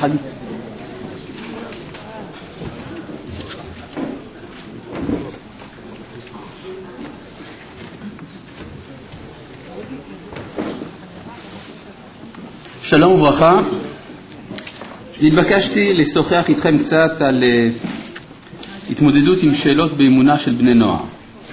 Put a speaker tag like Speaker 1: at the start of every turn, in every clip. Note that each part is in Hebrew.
Speaker 1: חגי. שלום וברכה. התבקשתי לשוחח איתכם קצת על התמודדות עם שאלות באמונה של בני נוער.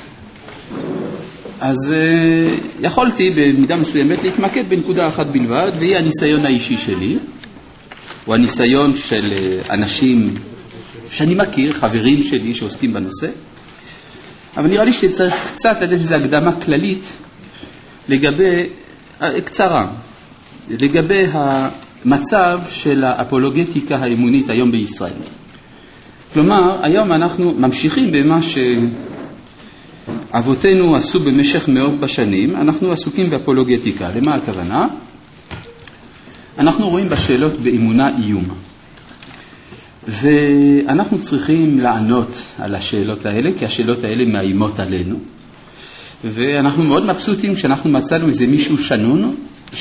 Speaker 1: אז יכולתי במידה מסוימת להתמקד בנקודה אחת בלבד, והיא הניסיון האישי שלי, או הניסיון של אנשים שאני מכיר, חברים שלי שעוסקים בנושא. אבל נראה לי שצריך קצת לתת איזו הקדמה כללית קצרה, לגבי המצב של האפולוגטיקה האמונית היום בישראל. כלומר, היום אנחנו ממשיכים במה שאבותינו עשו במשך מאות בשנים, אנחנו עסוקים באפולוגטיקה. למה הכוונה? אנחנו רואים בשאלות באמונה איום. ואנחנו צריכים לענות על השאלות האלה, כי השאלות האלה מאיימות עלינו. ואנחנו מאוד מבסוטים כשאנחנו מצאנו איזה מישהו שנון,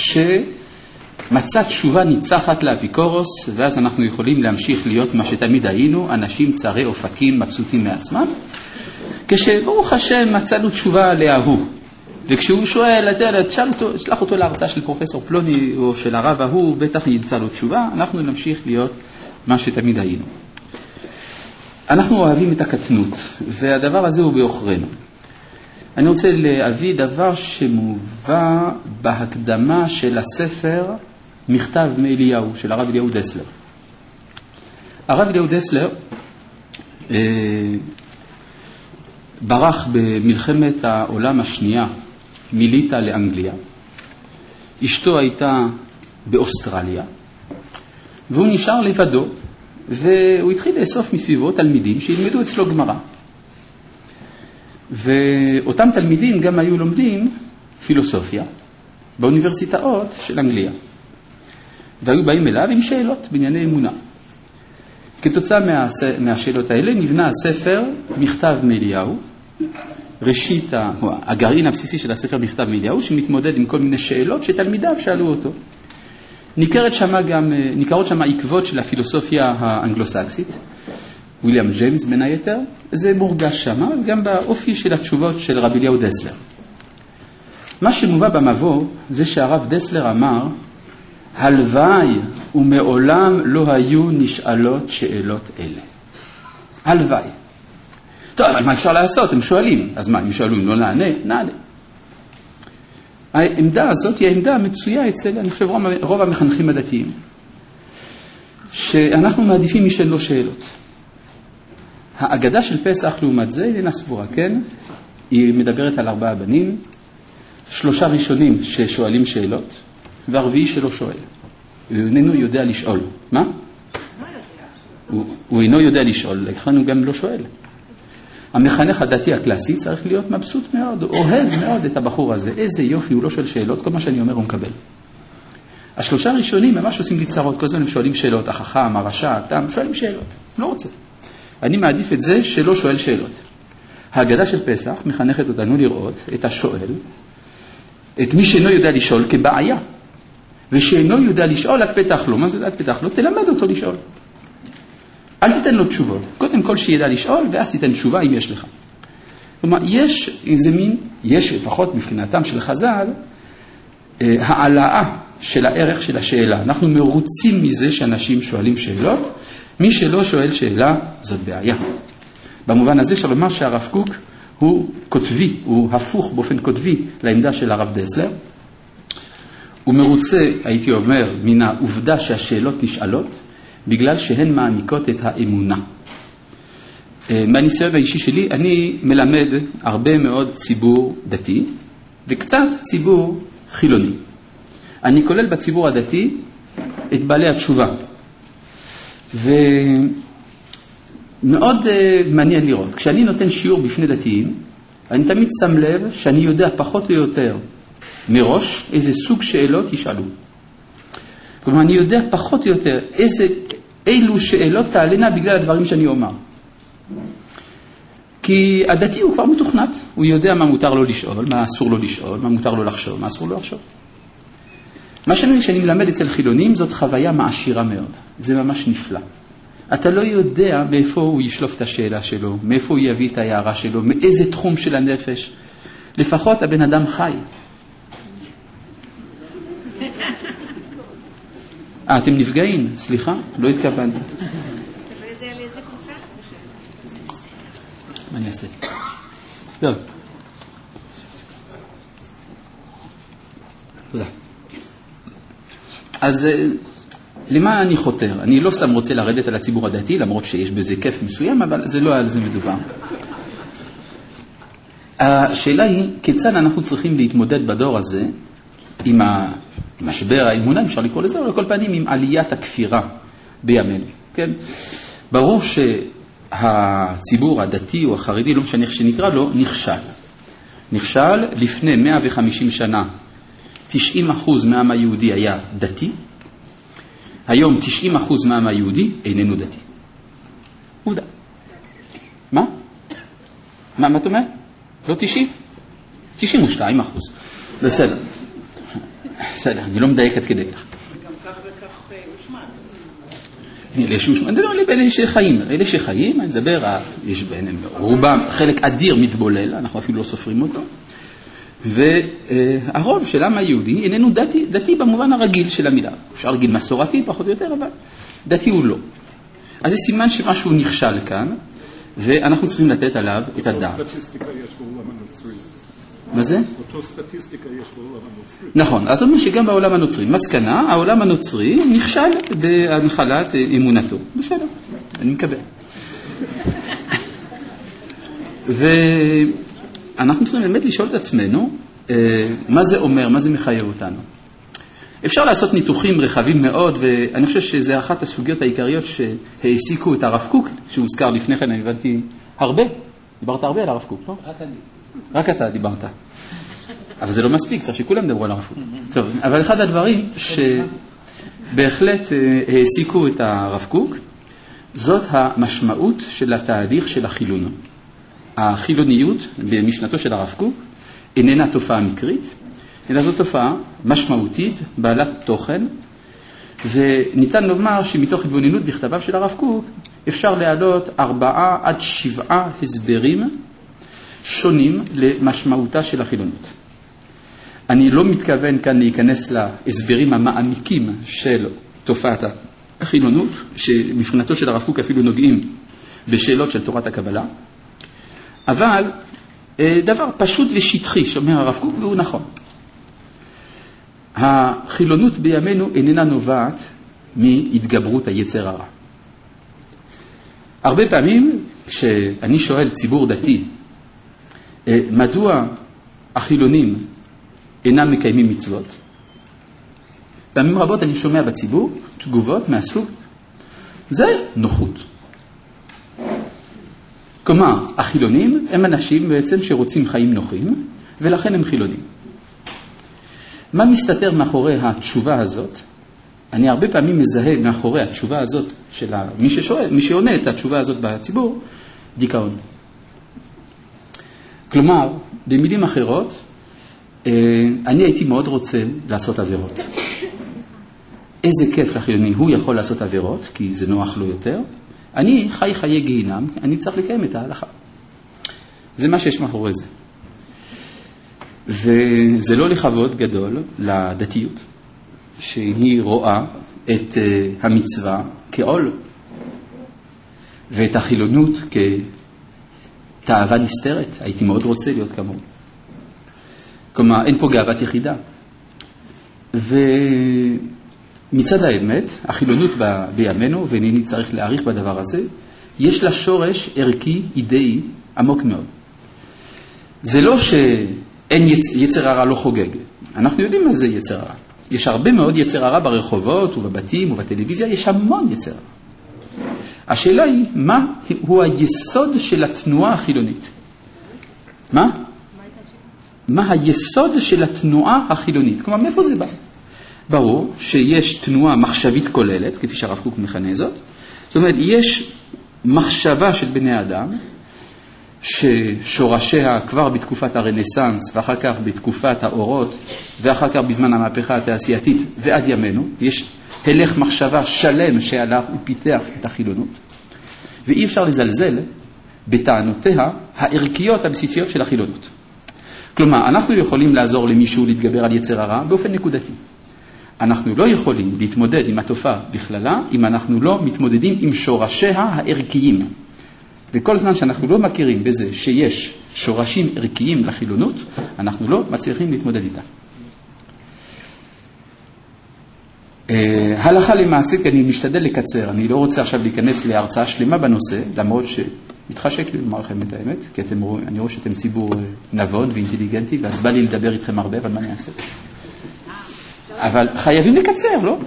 Speaker 1: מצא תשובה ניצחת לאפיקורוס, ואז אנחנו יכולים להמשיך להיות מה שתמיד היינו, אנשים צרי אופקים מבסוטים מעצמם. כשברוך השם מצאנו תשובה להוא, וכשהוא שואל, שלח אותו להרצאה של פרופסור פלוני או של הרב ההוא, בטח ימצא לו תשובה, אנחנו נמשיך להיות מה שתמיד היינו. אנחנו אוהבים את הקטנות, והדבר הזה הוא באוכרנו. אני רוצה להביא דבר שמובא בהקדמה של הספר מכתב מאליהו של הרב אליהו דסלר. הרב אליהו דסלר ברח במלחמת העולם השנייה מליטא לאנגליה. אשתו הייתה באוסטרליה, והוא נשאר לבדו, והוא התחיל לאסוף מסביבו תלמידים שילמדו אצלו גמרא. ואותם תלמידים גם היו לומדים פילוסופיה באוניברסיטאות של אנגליה. והיו באים אליו עם שאלות בענייני אמונה. כתוצאה מהשאלות האלה נבנה הספר מכתב מאליהו, ראשית הגרעין הבסיסי של הספר מכתב מאליהו, שמתמודד עם כל מיני שאלות שתלמידיו שאלו אותו. ניכרות שם עקבות של הפילוסופיה האנגלוסקסית, וויליאם ג'יימס בין היתר, זה מורגש שם, גם באופי של התשובות של רבי אליהו דסלר. מה שמובא במבוא זה שהרב דסלר אמר, הלוואי ומעולם לא היו נשאלות שאלות אלה. הלוואי. טוב, אבל מה אפשר לעשות? הם שואלים. אז מה, הם שואלים, לא נענה? נענה. העמדה הזאת היא העמדה המצויה אצל, אני חושב, רוב המחנכים הדתיים, שאנחנו מעדיפים מי שאין לו שאלות. האגדה של פסח לעומת זה, היא סבורה, כן? היא מדברת על 4 בנים, 3 ראשונים ששואלים שאלות, והרביעי שלא שואל. הוא איננו יודע לשאול. מה? הוא אינו יודע לשאול, לכן הוא גם לא שואל. המחנך הדתי הקלאסי צריך להיות מבסוט מאוד, אוהב מאוד את הבחור הזה. איזה יופי, הוא לא שואל שאלות, כל מה שאני אומר הוא מקבל. 3 ראשונים ממש עושים לי צרות, כל הזמן הם שואלים שאלות, החכם, הרשע, התם, שואלים שאלות. לא רוצה. אני מעדיף את זה שלא שואל שאלות. ההגדה של פסח מחנכת אותנו לראות את השואל, את מי שאינו יודע לשאול כבעיה. ושאינו יודע לשאול, רק פתח לו. מה זה רק פתח לו? תלמד אותו לשאול. אל תיתן לו תשובות. קודם כל שידע לשאול, ואז תיתן תשובה אם יש לך. כלומר, יש לפחות מבחינתם של חז"ל, העלאה של הערך של השאלה. אנחנו מרוצים מזה שאנשים שואלים שאלות. מי שלא שואל שאלה, זאת בעיה. במובן הזה של לומר שהרב קוק הוא כותבי, הוא הפוך באופן כותבי לעמדה של הרב דסלר. הוא מרוצה, הייתי אומר, מן העובדה שהשאלות נשאלות, בגלל שהן מעמיקות את האמונה. מהניסיון האישי שלי, אני מלמד הרבה מאוד ציבור דתי, וקצת ציבור חילוני. אני כולל בציבור הדתי את בעלי התשובה. ומאוד מעניין לראות. כשאני נותן שיעור בפני דתיים, אני תמיד שם לב שאני יודע פחות או יותר מראש איזה סוג שאלות ישאלו. כלומר, אני יודע פחות או יותר אילו שאלות תעלנה בגלל הדברים שאני אומר. כי הדתי הוא כבר מתוכנת, הוא יודע מה מותר לו לשאול, מה אסור לו לשאול, מה מותר לו לחשוב, מה אסור לו לחשוב. מה שאני מלמד אצל חילונים זאת חוויה מעשירה מאוד. זה ממש נפלא. אתה לא יודע מאיפה הוא ישלוף את השאלה שלו, מאיפה הוא יביא את ההערה שלו, מאיזה תחום של הנפש. לפחות הבן אדם חי. אתם נפגעים, סליחה, לא התכוונתי.
Speaker 2: אתה לא יודע על איזה קבוצה?
Speaker 1: מה אני אעשה? טוב. תודה. אז למה אני חותר? אני לא סתם רוצה לרדת על הציבור הדתי, למרות שיש בזה כיף מסוים, אבל זה לא על זה מדובר. השאלה היא, כיצד אנחנו צריכים להתמודד בדור הזה עם משבר האמונה, אפשר לקרוא לזה, או לכל פנים עם עליית הכפירה בימינו. כן? ברור שהציבור הדתי או החרדי, לא משנה איך שנקרא לו, נכשל לפני 150 שנה. 90% מהעם היהודי היה דתי, היום 90% מהעם היהודי איננו דתי. עובדה. מה? מה אתה אומר? לא 90? 92%. בסדר. בסדר, אני לא מדייק עד כדי כך.
Speaker 3: וגם כך וכך הושמד.
Speaker 1: אני מדבר על אלה שחיים. אלה שחיים, אני מדבר, יש ביניהם רובם, חלק אדיר מתבולל, אנחנו אפילו לא סופרים אותו. והרוב של העם היהודי איננו דתי במובן הרגיל של המילה. אפשר להגיד מסורתי פחות או יותר, אבל דתי הוא לא. אז זה סימן שמשהו נכשל כאן, ואנחנו צריכים לתת עליו את הדעת.
Speaker 4: אותו סטטיסטיקה יש בעולם הנוצרי.
Speaker 1: מה זה?
Speaker 4: אותו סטטיסטיקה יש בעולם הנוצרי.
Speaker 1: נכון, אתה אומר שגם בעולם הנוצרי. מסקנה, העולם הנוצרי נכשל בהנחלת אמונתו. בסדר, אני מקבל. ואנחנו צריכים באמת לשאול את עצמנו, מה זה אומר, מה זה מחייב אותנו. אפשר לעשות ניתוחים רחבים מאוד, ואני חושב שזה אחת הסוגיות העיקריות שהעסיקו את הרב קוק, שהוזכר לפני כן, אני הבנתי הרבה. דיברת הרבה על הרב קוק, לא?
Speaker 3: רק אני.
Speaker 1: רק אתה דיברת. אבל זה לא מספיק, צריך שכולם דברו על הרב קוק. טוב, אבל אחד הדברים שבהחלט העסיקו את הרב קוק, זאת המשמעות של התהליך של החילון. החילוניות, במשנתו של הרב קוק, איננה תופעה מקרית, אלא זו תופעה משמעותית, בעלת תוכן, וניתן לומר שמתוך התבוננות בכתביו של הרב קוק, אפשר להעלות 4 עד 7 הסברים שונים למשמעותה של החילונות. אני לא מתכוון כאן להיכנס להסברים המעמיקים של תופעת החילונות, שמבחינתו של הרב קוק אפילו נוגעים בשאלות של תורת הקבלה, אבל דבר פשוט ושטחי שאומר הרב קוק, והוא נכון. החילונות בימינו איננה נובעת מהתגברות היצר הרע. הרבה פעמים כשאני שואל ציבור דתי, מדוע החילונים אינם מקיימים מצוות? פעמים רבות אני שומע בציבור תגובות מהסוג, זה נוחות. כלומר, החילונים הם אנשים בעצם שרוצים חיים נוחים, ולכן הם חילונים. מה מסתתר מאחורי התשובה הזאת? אני הרבה פעמים מזהה מאחורי התשובה הזאת של מי שעונה את התשובה הזאת בציבור, דיכאון. כלומר, במילים אחרות, אני הייתי מאוד רוצה לעשות עבירות. איזה כיף לחילוני, הוא יכול לעשות עבירות, כי זה נוח לו יותר. אני חי חיי גיהינם, אני צריך לקיים את ההלכה. זה מה שיש מאחורי זה. וזה לא לכבוד גדול לדתיות, שהיא רואה את המצווה כעול, ואת החילונות כתאווה נסתרת. הייתי מאוד רוצה להיות כמוהו. כלומר, אין פה גאוות יחידה. ומצד האמת, החילונות בימינו, ואינני צריך להעריך בדבר הזה, יש לה שורש ערכי, אידאי, עמוק מאוד. זה לא שאין יצר הרע לא חוגג. אנחנו יודעים מה זה יצר הרע. יש הרבה מאוד יצר הרע ברחובות ובבתים ובטלוויזיה, יש המון יצר הרע. השאלה היא, מה הוא היסוד של התנועה החילונית? מה? מה היסוד של התנועה החילונית? כלומר, מאיפה זה בא? ברור שיש תנועה מחשבית כוללת, כפי שהרב קוק מכנה זאת. זאת אומרת, יש מחשבה של בני האדם, ששורשיה כבר בתקופת הרנסנס, ואחר כך בתקופת האורות, ואחר כך בזמן המהפכה התעשייתית ועד ימינו, יש הלך מחשבה שלם שהלך ופיתח את החילונות, ואי אפשר לזלזל בטענותיה הערכיות הבסיסיות של החילונות. כלומר, אנחנו יכולים לעזור למישהו להתגבר על יצר הרע באופן נקודתי. אנחנו לא יכולים להתמודד עם התופעה בכללה אם אנחנו לא מתמודדים עם שורשיה הערכיים. וכל זמן שאנחנו לא מכירים בזה שיש שורשים ערכיים לחילונות, אנחנו לא מצליחים להתמודד איתה. הלכה למעשה, כי אני משתדל לקצר, אני לא רוצה עכשיו להיכנס להרצאה שלמה בנושא, למרות שמתחשק לי לומר לכם את האמת, כי אני רואה שאתם ציבור נבון ואינטליגנטי, ואז בא לי לדבר איתכם הרבה, אבל מה אני אעשה? אבל חייבים לקצר, לא?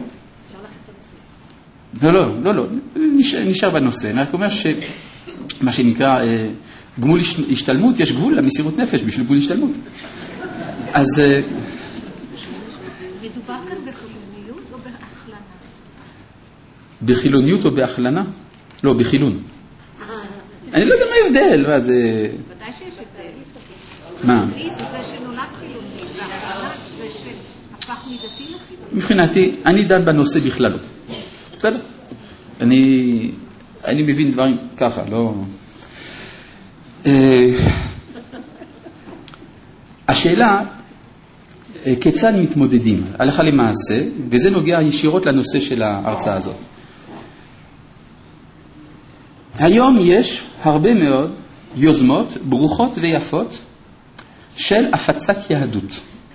Speaker 1: לא, נשאר בנושא. אני רק אומר שמה שנקרא גמול השתלמות, יש גבול למסירות נפש בשביל גמול השתלמות. אז
Speaker 2: מדובר כאן בחילוניות או בהכלנה?
Speaker 1: בחילוניות או בהכלנה? לא, בחילון. אני לא יודע מה ההבדל, מה זה...
Speaker 2: ודאי שיש הבדל.
Speaker 1: מה?
Speaker 2: חילוני זה זה שנולד חילוני, והכלנה זה שהפך מדתי לחילוני.
Speaker 1: מבחינתי, אני דן בנושא בכללו. בסדר? אני מבין דברים ככה, לא... השאלה, כיצד מתמודדים, הלכה למעשה, וזה נוגע ישירות לנושא של ההרצאה הזאת. היום יש הרבה מאוד יוזמות ברוכות ויפות של הפצת יהדות.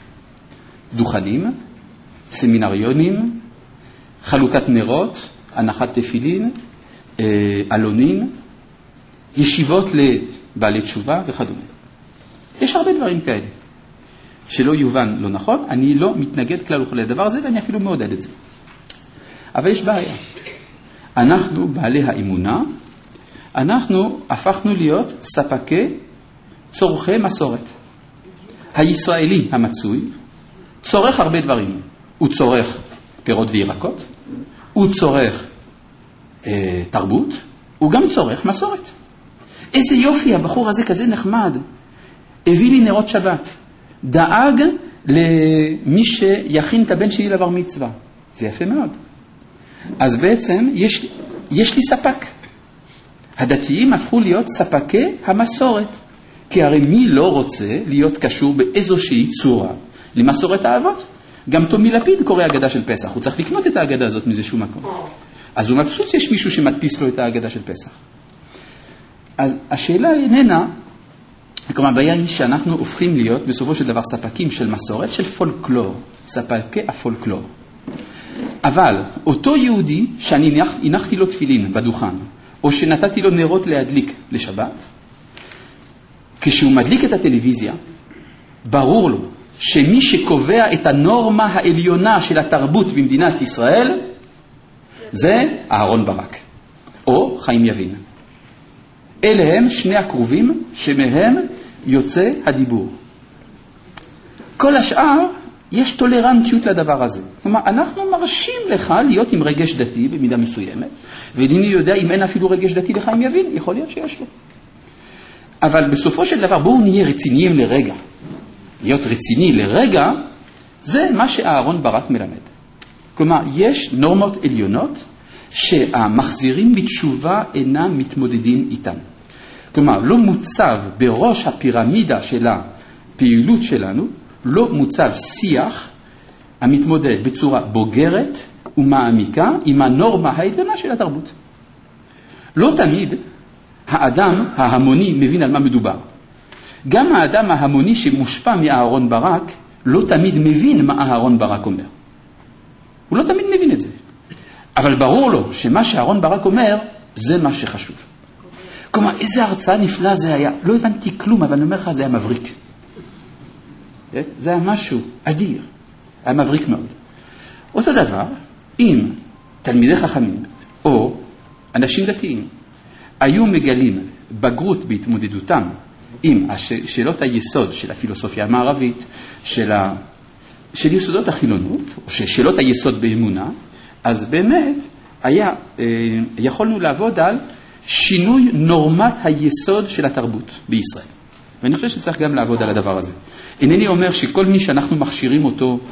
Speaker 1: דוכנים, סמינריונים, חלוקת נרות, הנחת תפילין, אלונים, ישיבות לבעלי תשובה וכדומה. יש הרבה דברים כאלה. שלא יובן לא נכון, אני לא מתנגד כלל וכלל לדבר הזה, ואני אפילו מעודד את זה. אבל יש בעיה. אנחנו, בעלי האמונה, אנחנו הפכנו להיות ספקי צורכי מסורת. הישראלי המצוי צורך הרבה דברים. הוא צורך פירות וירקות, הוא צורך תרבות, הוא גם צורך מסורת. איזה יופי, הבחור הזה כזה נחמד. הביא לי נרות שבת. דאג למי שיכין את הבן שלי לבר מצווה. זה יפה מאוד. אז בעצם יש לי ספק. הדתיים הפכו להיות ספקי המסורת. כי הרי מי לא רוצה להיות קשור באיזושהי צורה למסורת האבות? גם תומי לפיד קורא אגדה של פסח. הוא צריך לקנות את האגדה הזאת מאיזשהו מקום. אז הוא מבסוט שיש מישהו שמדפיס לו את האגדה של פסח. אז השאלה איננה, כלומר, הבעיה היא שאנחנו הופכים להיות בסופו של דבר ספקים של מסורת, של פולקלור, ספקי הפולקלור. אבל אותו יהודי שאני הנחתי לו תפילין בדוכן, או שנתתי לו נרות להדליק לשבת, כשהוא מדליק את הטלוויזיה, ברור לו שמי שקובע את הנורמה העליונה של התרבות במדינת ישראל, זה אהרון ברק, או חיים יבין. אלה הם שני הקרובים שמהם יוצא הדיבור. כל השאר יש טולרנטיות לדבר הזה. כלומר, אנחנו מרשים לך להיות עם רגש דתי במידה מסוימת, ואיני יודע אם אין אפילו רגש דתי לחיים יבין, יכול להיות שיש לו. אבל בסופו של דבר, בואו נהיה רציניים לרגע. להיות רציני לרגע, זה מה שאהרון ברק מלמד. כלומר, יש נורמות עליונות שהמחזירים בתשובה אינם מתמודדים איתן. כלומר, לא מוצב בראש הפירמידה של הפעילות שלנו, לא מוצב שיח המתמודד בצורה בוגרת ומעמיקה עם הנורמה העליונה של התרבות. לא תמיד האדם ההמוני מבין על מה מדובר. גם האדם ההמוני שמושפע מאהרון ברק לא תמיד מבין מה אהרון ברק אומר. הוא לא תמיד מבין את זה. אבל ברור לו שמה שאהרון ברק אומר, זה מה שחשוב. כלומר, איזה הרצאה נפלאה זה היה. לא הבנתי כלום, אבל אני אומר לך, זה היה מבריק. זה היה משהו אדיר. היה מבריק מאוד. אותו דבר, אם תלמידי חכמים או אנשים דתיים היו מגלים בגרות בהתמודדותם עם שאלות היסוד של הפילוסופיה המערבית, של יסודות החילונות, או שאלות היסוד באמונה, אז באמת יכולנו לעבוד על שינוי נורמת היסוד של התרבות בישראל. ואני חושב שצריך גם לעבוד על הדבר הזה. אינני אומר שכל מי שאנחנו מכשירים אותו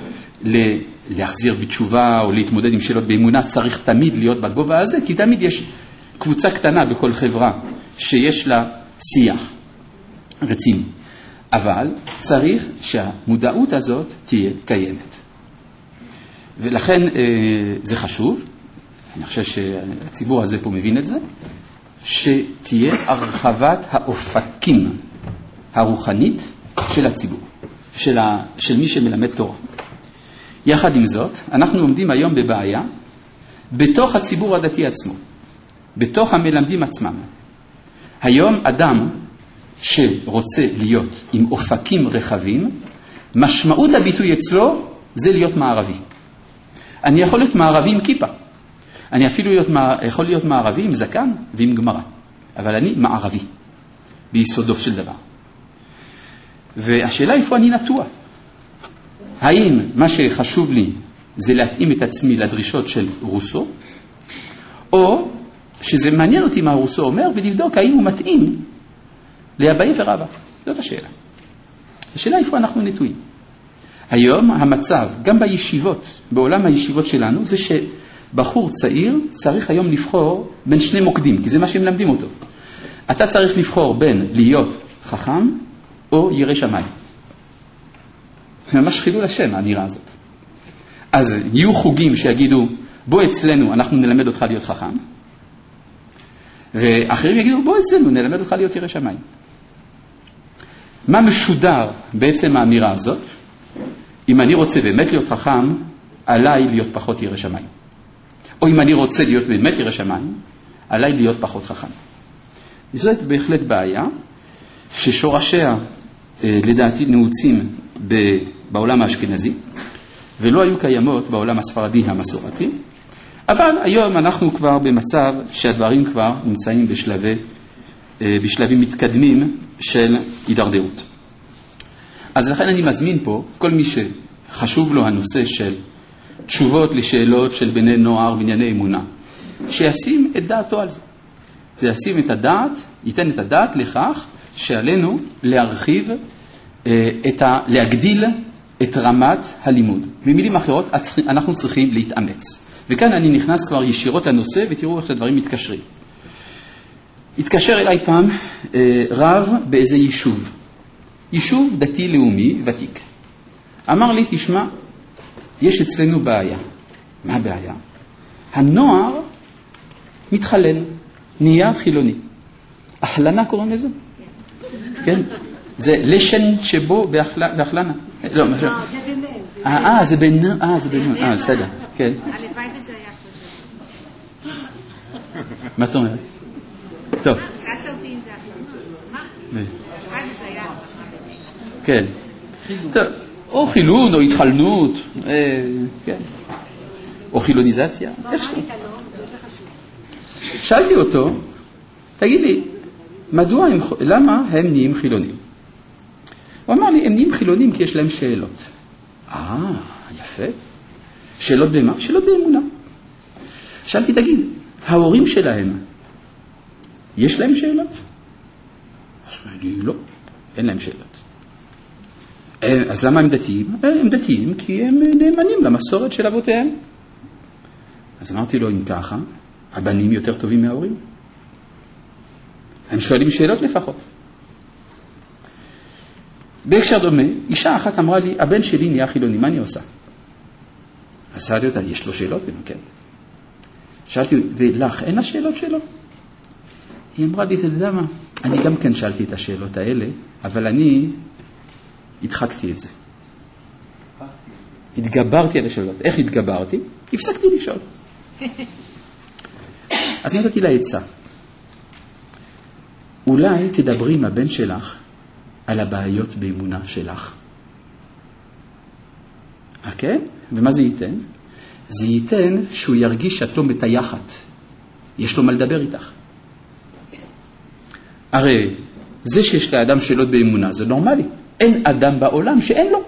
Speaker 1: להחזיר בתשובה או להתמודד עם שאלות באמונה, צריך תמיד להיות בגובה הזה, כי תמיד יש קבוצה קטנה בכל חברה שיש לה שיח רציני. אבל צריך שהמודעות הזאת תהיה קיימת. ולכן זה חשוב, אני חושב שהציבור הזה פה מבין את זה, שתהיה הרחבת האופקים הרוחנית של הציבור, של מי שמלמד תורה. יחד עם זאת, אנחנו עומדים היום בבעיה בתוך הציבור הדתי עצמו, בתוך המלמדים עצמם. היום אדם שרוצה להיות עם אופקים רחבים, משמעות הביטוי אצלו זה להיות מערבי. אני יכול להיות מערבי עם כיפה, אני אפילו יכול להיות מערבי עם זקן ועם גמרא, אבל אני מערבי ביסודו של דבר. והשאלה איפה אני נטוע? האם מה שחשוב לי זה להתאים את עצמי לדרישות של רוסו, או שזה מעניין אותי מה רוסו אומר ולבדוק האם הוא מתאים לאביי ורבא? זאת השאלה. השאלה איפה אנחנו נטועים. היום המצב, גם בישיבות, בעולם הישיבות שלנו, זה שבחור צעיר צריך היום לבחור בין שני מוקדים, כי זה מה שהם למדים אותו. אתה צריך לבחור בין להיות חכם או ירא שמיים. זה ממש חילול השם, האמירה הזאת. אז יהיו חוגים שיגידו, בוא אצלנו, אנחנו נלמד אותך להיות חכם, ואחרים יגידו, בוא אצלנו, נלמד אותך להיות ירא שמיים. מה משודר בעצם האמירה הזאת? אם אני רוצה באמת להיות חכם, עליי להיות פחות ירא שמיים. או אם אני רוצה להיות באמת ירא שמיים, עליי להיות פחות חכם. זאת בהחלט בעיה, ששורשיה לדעתי נעוצים בעולם האשכנזי, ולא היו קיימות בעולם הספרדי המסורתי, אבל היום אנחנו כבר במצב שהדברים כבר נמצאים בשלבים מתקדמים של הידרדרות. אז לכן אני מזמין פה כל מי שחשוב לו הנושא של תשובות לשאלות של בני נוער בענייני אמונה, שישים את דעתו על זה. שישים את הדעת, ייתן את הדעת לכך שעלינו להרחיב, להגדיל את רמת הלימוד. במילים אחרות, אנחנו צריכים להתאמץ. וכאן אני נכנס כבר ישירות לנושא, ותראו איך הדברים מתקשרים. התקשר אליי פעם רב באיזה יישוב דתי-לאומי ותיק. אמר לי, תשמע, יש אצלנו בעיה. מה הבעיה? הנוער מתחלל, נהיה חילוני. החלנה קוראים לזה? כן. זה לשן שבו בהחלנה. לא, משהו. זה ביניהם. זה ביניהם. בסדר. כן.
Speaker 2: הלוואי וזה היה כזה.
Speaker 1: מה אתה אומרת? טוב.
Speaker 2: שאלת אותי אם זה החלנה. מה? הלוואי וזה היה.
Speaker 1: כן. טוב. או חילון, או התחלנות. כן. או חילוניזציה. שאלתי אותו, תגיד לי, למה הם נהיים חילונים? הוא אמר לי, הם נהיים חילונים כי יש להם שאלות. יפה. שאלות במה? שאלות באמונה. שאלתי, תגיד, ההורים שלהם, יש להם שאלות? אז אני לא, אין להם שאלות. אז למה הם דתיים? הם דתיים כי הם נאמנים למסורת של אבותיהם. אז אמרתי לו, אם ככה, הבנים יותר טובים מההורים. הם שואלים שאלות לפחות. בהקשר דומה, אישה אחת אמרה לי, הבן שלי נהיה חילוני, מה אני עושה? אז שאלתי אותה, יש לו שאלות? כן. שאלתי, ולך, אין השאלות שלו? היא אמרה לי, אתה יודע מה? אני גם כן שאלתי את השאלות האלה, אבל אני הדחקתי את זה. התגברתי על השאלות. איך התגברתי? הפסקתי לשאול. אז נתתי לה עצה. אולי תדברי עם הבן שלך על הבעיות באמונה שלך. אוקיי? ומה זה ייתן? זה ייתן שהוא ירגיש שאת לא מתייחת. יש לו מה לדבר איתך. הרי זה שיש לאדם שאלות באמונה זה נורמלי. אין אדם בעולם שאין לו.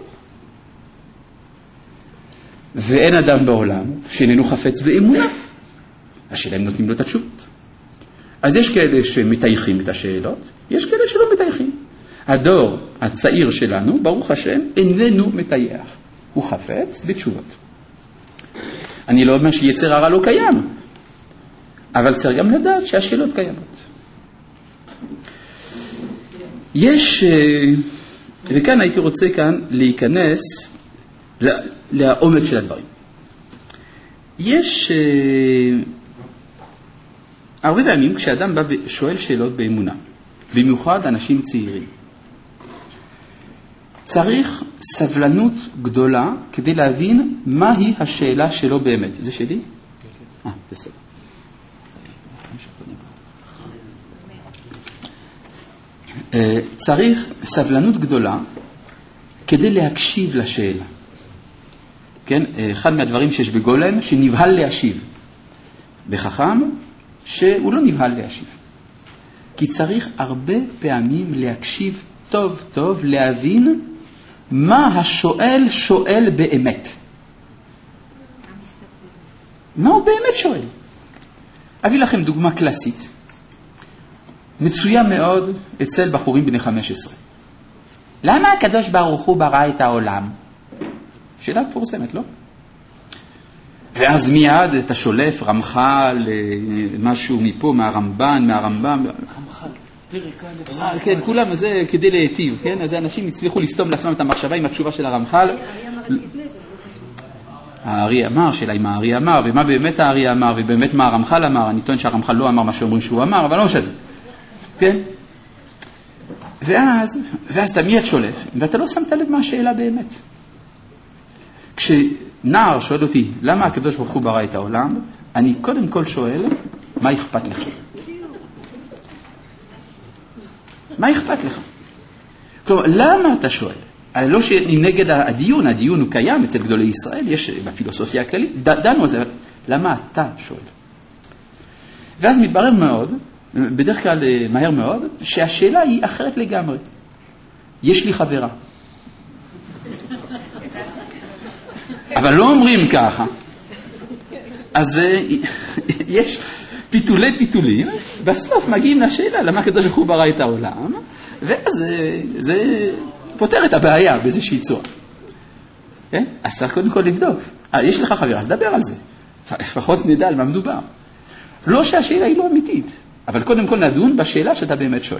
Speaker 1: ואין אדם בעולם שאיננו חפץ באמונה. השאלה הם נותנים לו את התשובות. אז יש כאלה שמתייחים את השאלות, יש כאלה שלא מתייחים. הדור הצעיר שלנו, ברוך השם, איננו מתייח. הוא חפץ בתשובות. אני לא אומר שיצר הרע לא קיים, אבל צריך גם לדעת שהשאלות קיימות. יש, וכאן הייתי רוצה כאן להיכנס לעומק של הדברים. יש הרבה פעמים כשאדם בא ושואל שאלות באמונה, במיוחד אנשים צעירים, צריך סבלנות גדולה כדי להבין מהי השאלה שלו באמת. זה שלי? בסדר. צריך סבלנות גדולה כדי להקשיב לשאלה. כן? אחד מהדברים שיש בגולם שנבהל להשיב. בחכם שהוא לא נבהל להשיב. כי צריך הרבה פעמים להקשיב טוב טוב, להבין מה השואל שואל באמת. מה הוא באמת שואל? אביא לכם דוגמה קלאסית. מצויה מאוד אצל בחורים בני 15. למה הקדוש ברוך הוא ברא את העולם? שאלה מפורסמת, לא? ואז מיד אתה שולף רמח"ל, משהו מפה, מהרמב"ן. כן, כולם זה כדי להיטיב, כן? אז האנשים הצליחו לסתום לעצמם את המחשבה עם התשובה של הרמח"ל. הארי אמר, שאלה אם הארי אמר, ומה באמת הארי אמר, ובאמת מה הרמח"ל אמר. אני טוען שהרמח"ל לא אמר מה שאומרים שהוא אמר, אבל לא משנה. כן? ואז אתה מיד שולף, ואתה לא שמת לב מה השאלה באמת. כשנער שואל אותי, למה הקדוש ברוך הוא ברא את העולם? אני קודם כל שואל, מה אכפת לך? מה אכפת לך? כלומר, למה אתה שואל? לא שאני נגד הדיון, הדיון הוא קיים אצל גדולי ישראל, יש בפילוסופיה הכללית, דנו על זה, אבל למה אתה שואל? ואז מתברר מאוד, בדרך כלל מהר מאוד, שהשאלה היא אחרת לגמרי. יש לי חברה. אבל לא אומרים ככה. אז יש פיתולים, בסוף מגיעים לשאלה למה הקדוש ברוך הוא ברא את העולם, ואז זה פותר את הבעיה באיזושהי צורה. אז צריך קודם כל לבדוק. יש לך חברה, אז דבר על זה. לפחות נדע על מה מדובר. לא שהשאלה היא לא אמיתית, אבל קודם כל נדון בשאלה שאתה באמת שואל.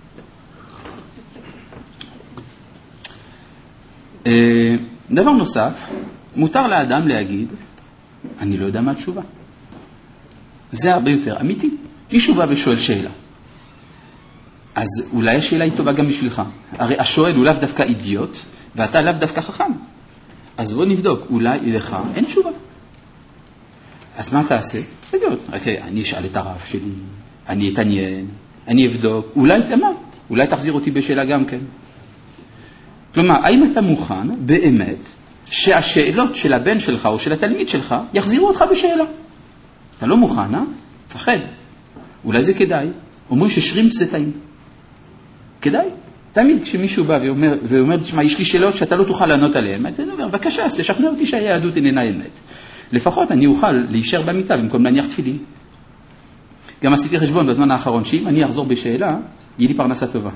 Speaker 1: דבר נוסף, מותר לאדם להגיד, אני לא יודע מה התשובה. זה הרבה יותר אמיתי. מישהו בא ושואל שאלה. אז אולי השאלה היא טובה גם בשבילך. הרי השואל הוא לאו דווקא אידיוט, ואתה לאו דווקא חכם. אז בוא נבדוק, אולי לך אין תשובה. אז מה תעשה? תגיד, אני אשאל את הרב שלי, אני אתעניין, אני אבדוק, אולי תחזיר אותי בשאלה גם כן. כלומר, האם אתה מוכן באמת שהשאלות של הבן שלך או של התלמיד שלך יחזירו אותך בשאלה? אתה לא מוכן, פחד. אולי זה כדאי. אומרים ששרימפ זה טעים. כדאי. תמיד כשמישהו בא ואומר, תשמע, יש לי שאלות שאתה לא תוכל לענות עליהן, אתה אומר, בבקשה, אז תשכנע אותי שהיהדות איננה אמת. לפחות אני אוכל להישאר במיטה במקום להניח תפילין. גם עשיתי חשבון בזמן האחרון, שאם אני אחזור בשאלה, יהיה לי פרנסה טובה.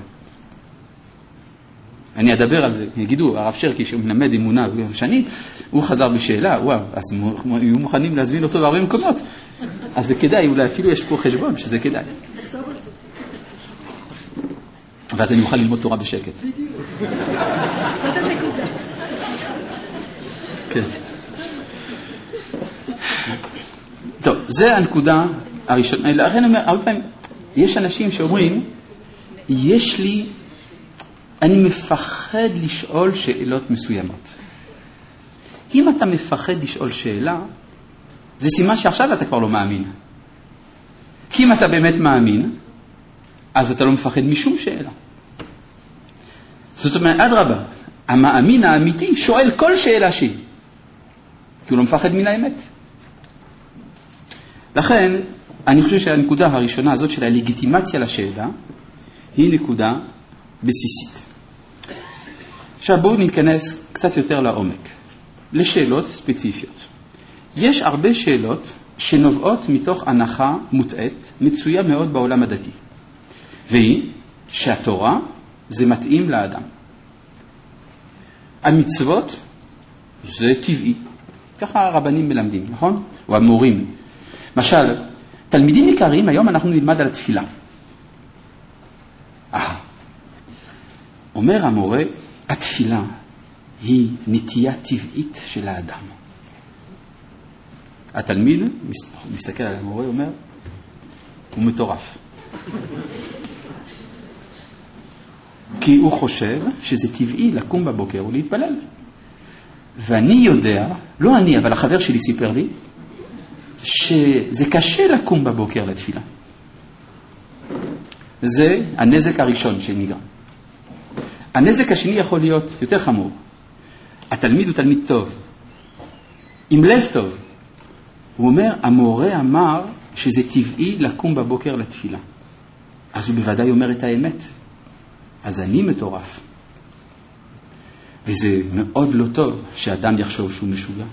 Speaker 1: אני אדבר על זה. יגידו, הרב שרקי שהוא מלמד אמונה שנים, הוא חזר בשאלה, וואו, אז יהיו מוכנים להזמין אותו בהרבה מקומות. אז זה כדאי, אולי אפילו יש פה חשבון שזה כדאי. ואז אני אוכל ללמוד תורה בשקט. כן. טוב, זה הנקודה הראשונה. לכן אומר, הרבה פעמים, יש אנשים שאומרים, אני מפחד לשאול שאלות מסוימות. אם אתה מפחד לשאול שאלה, זה סימן שעכשיו אתה כבר לא מאמין. כי אם אתה באמת מאמין, אז אתה לא מפחד משום שאלה. זאת אומרת, אדרבה, המאמין האמיתי שואל כל שאלה שהיא. כי הוא לא מפחד מן האמת. לכן, אני חושב שהנקודה הראשונה הזאת של הלגיטימציה לשאלה, היא נקודה בסיסית. עכשיו בואו ניכנס קצת יותר לעומק, לשאלות ספציפיות. יש הרבה שאלות שנובעות מתוך הנחה מוטעית, מצויה מאוד בעולם הדתי. והיא שהתורה זה מתאים לאדם. המצוות זה טבעי. ככה הרבנים מלמדים, נכון? או המורים. למשל, תלמידים יקרים, היום אנחנו נלמד על התפילה. אומר המורה, התפילה היא נטייה טבעית של האדם. התלמיד מסתכל על המורה, אומר, הוא מטורף. כי הוא חושב שזה טבעי לקום בבוקר ולהתפלל. ואני יודע, לא אני, אבל החבר שלי סיפר לי, שזה קשה לקום בבוקר לתפילה. זה הנזק הראשון שנגרם. הנזק השני יכול להיות יותר חמור. התלמיד הוא תלמיד טוב, עם לב טוב. הוא אומר, המורה אמר שזה טבעי לקום בבוקר לתפילה. אז הוא בוודאי אומר את האמת. אז אני מטורף. וזה מאוד לא טוב שאדם יחשוב שהוא משוגע.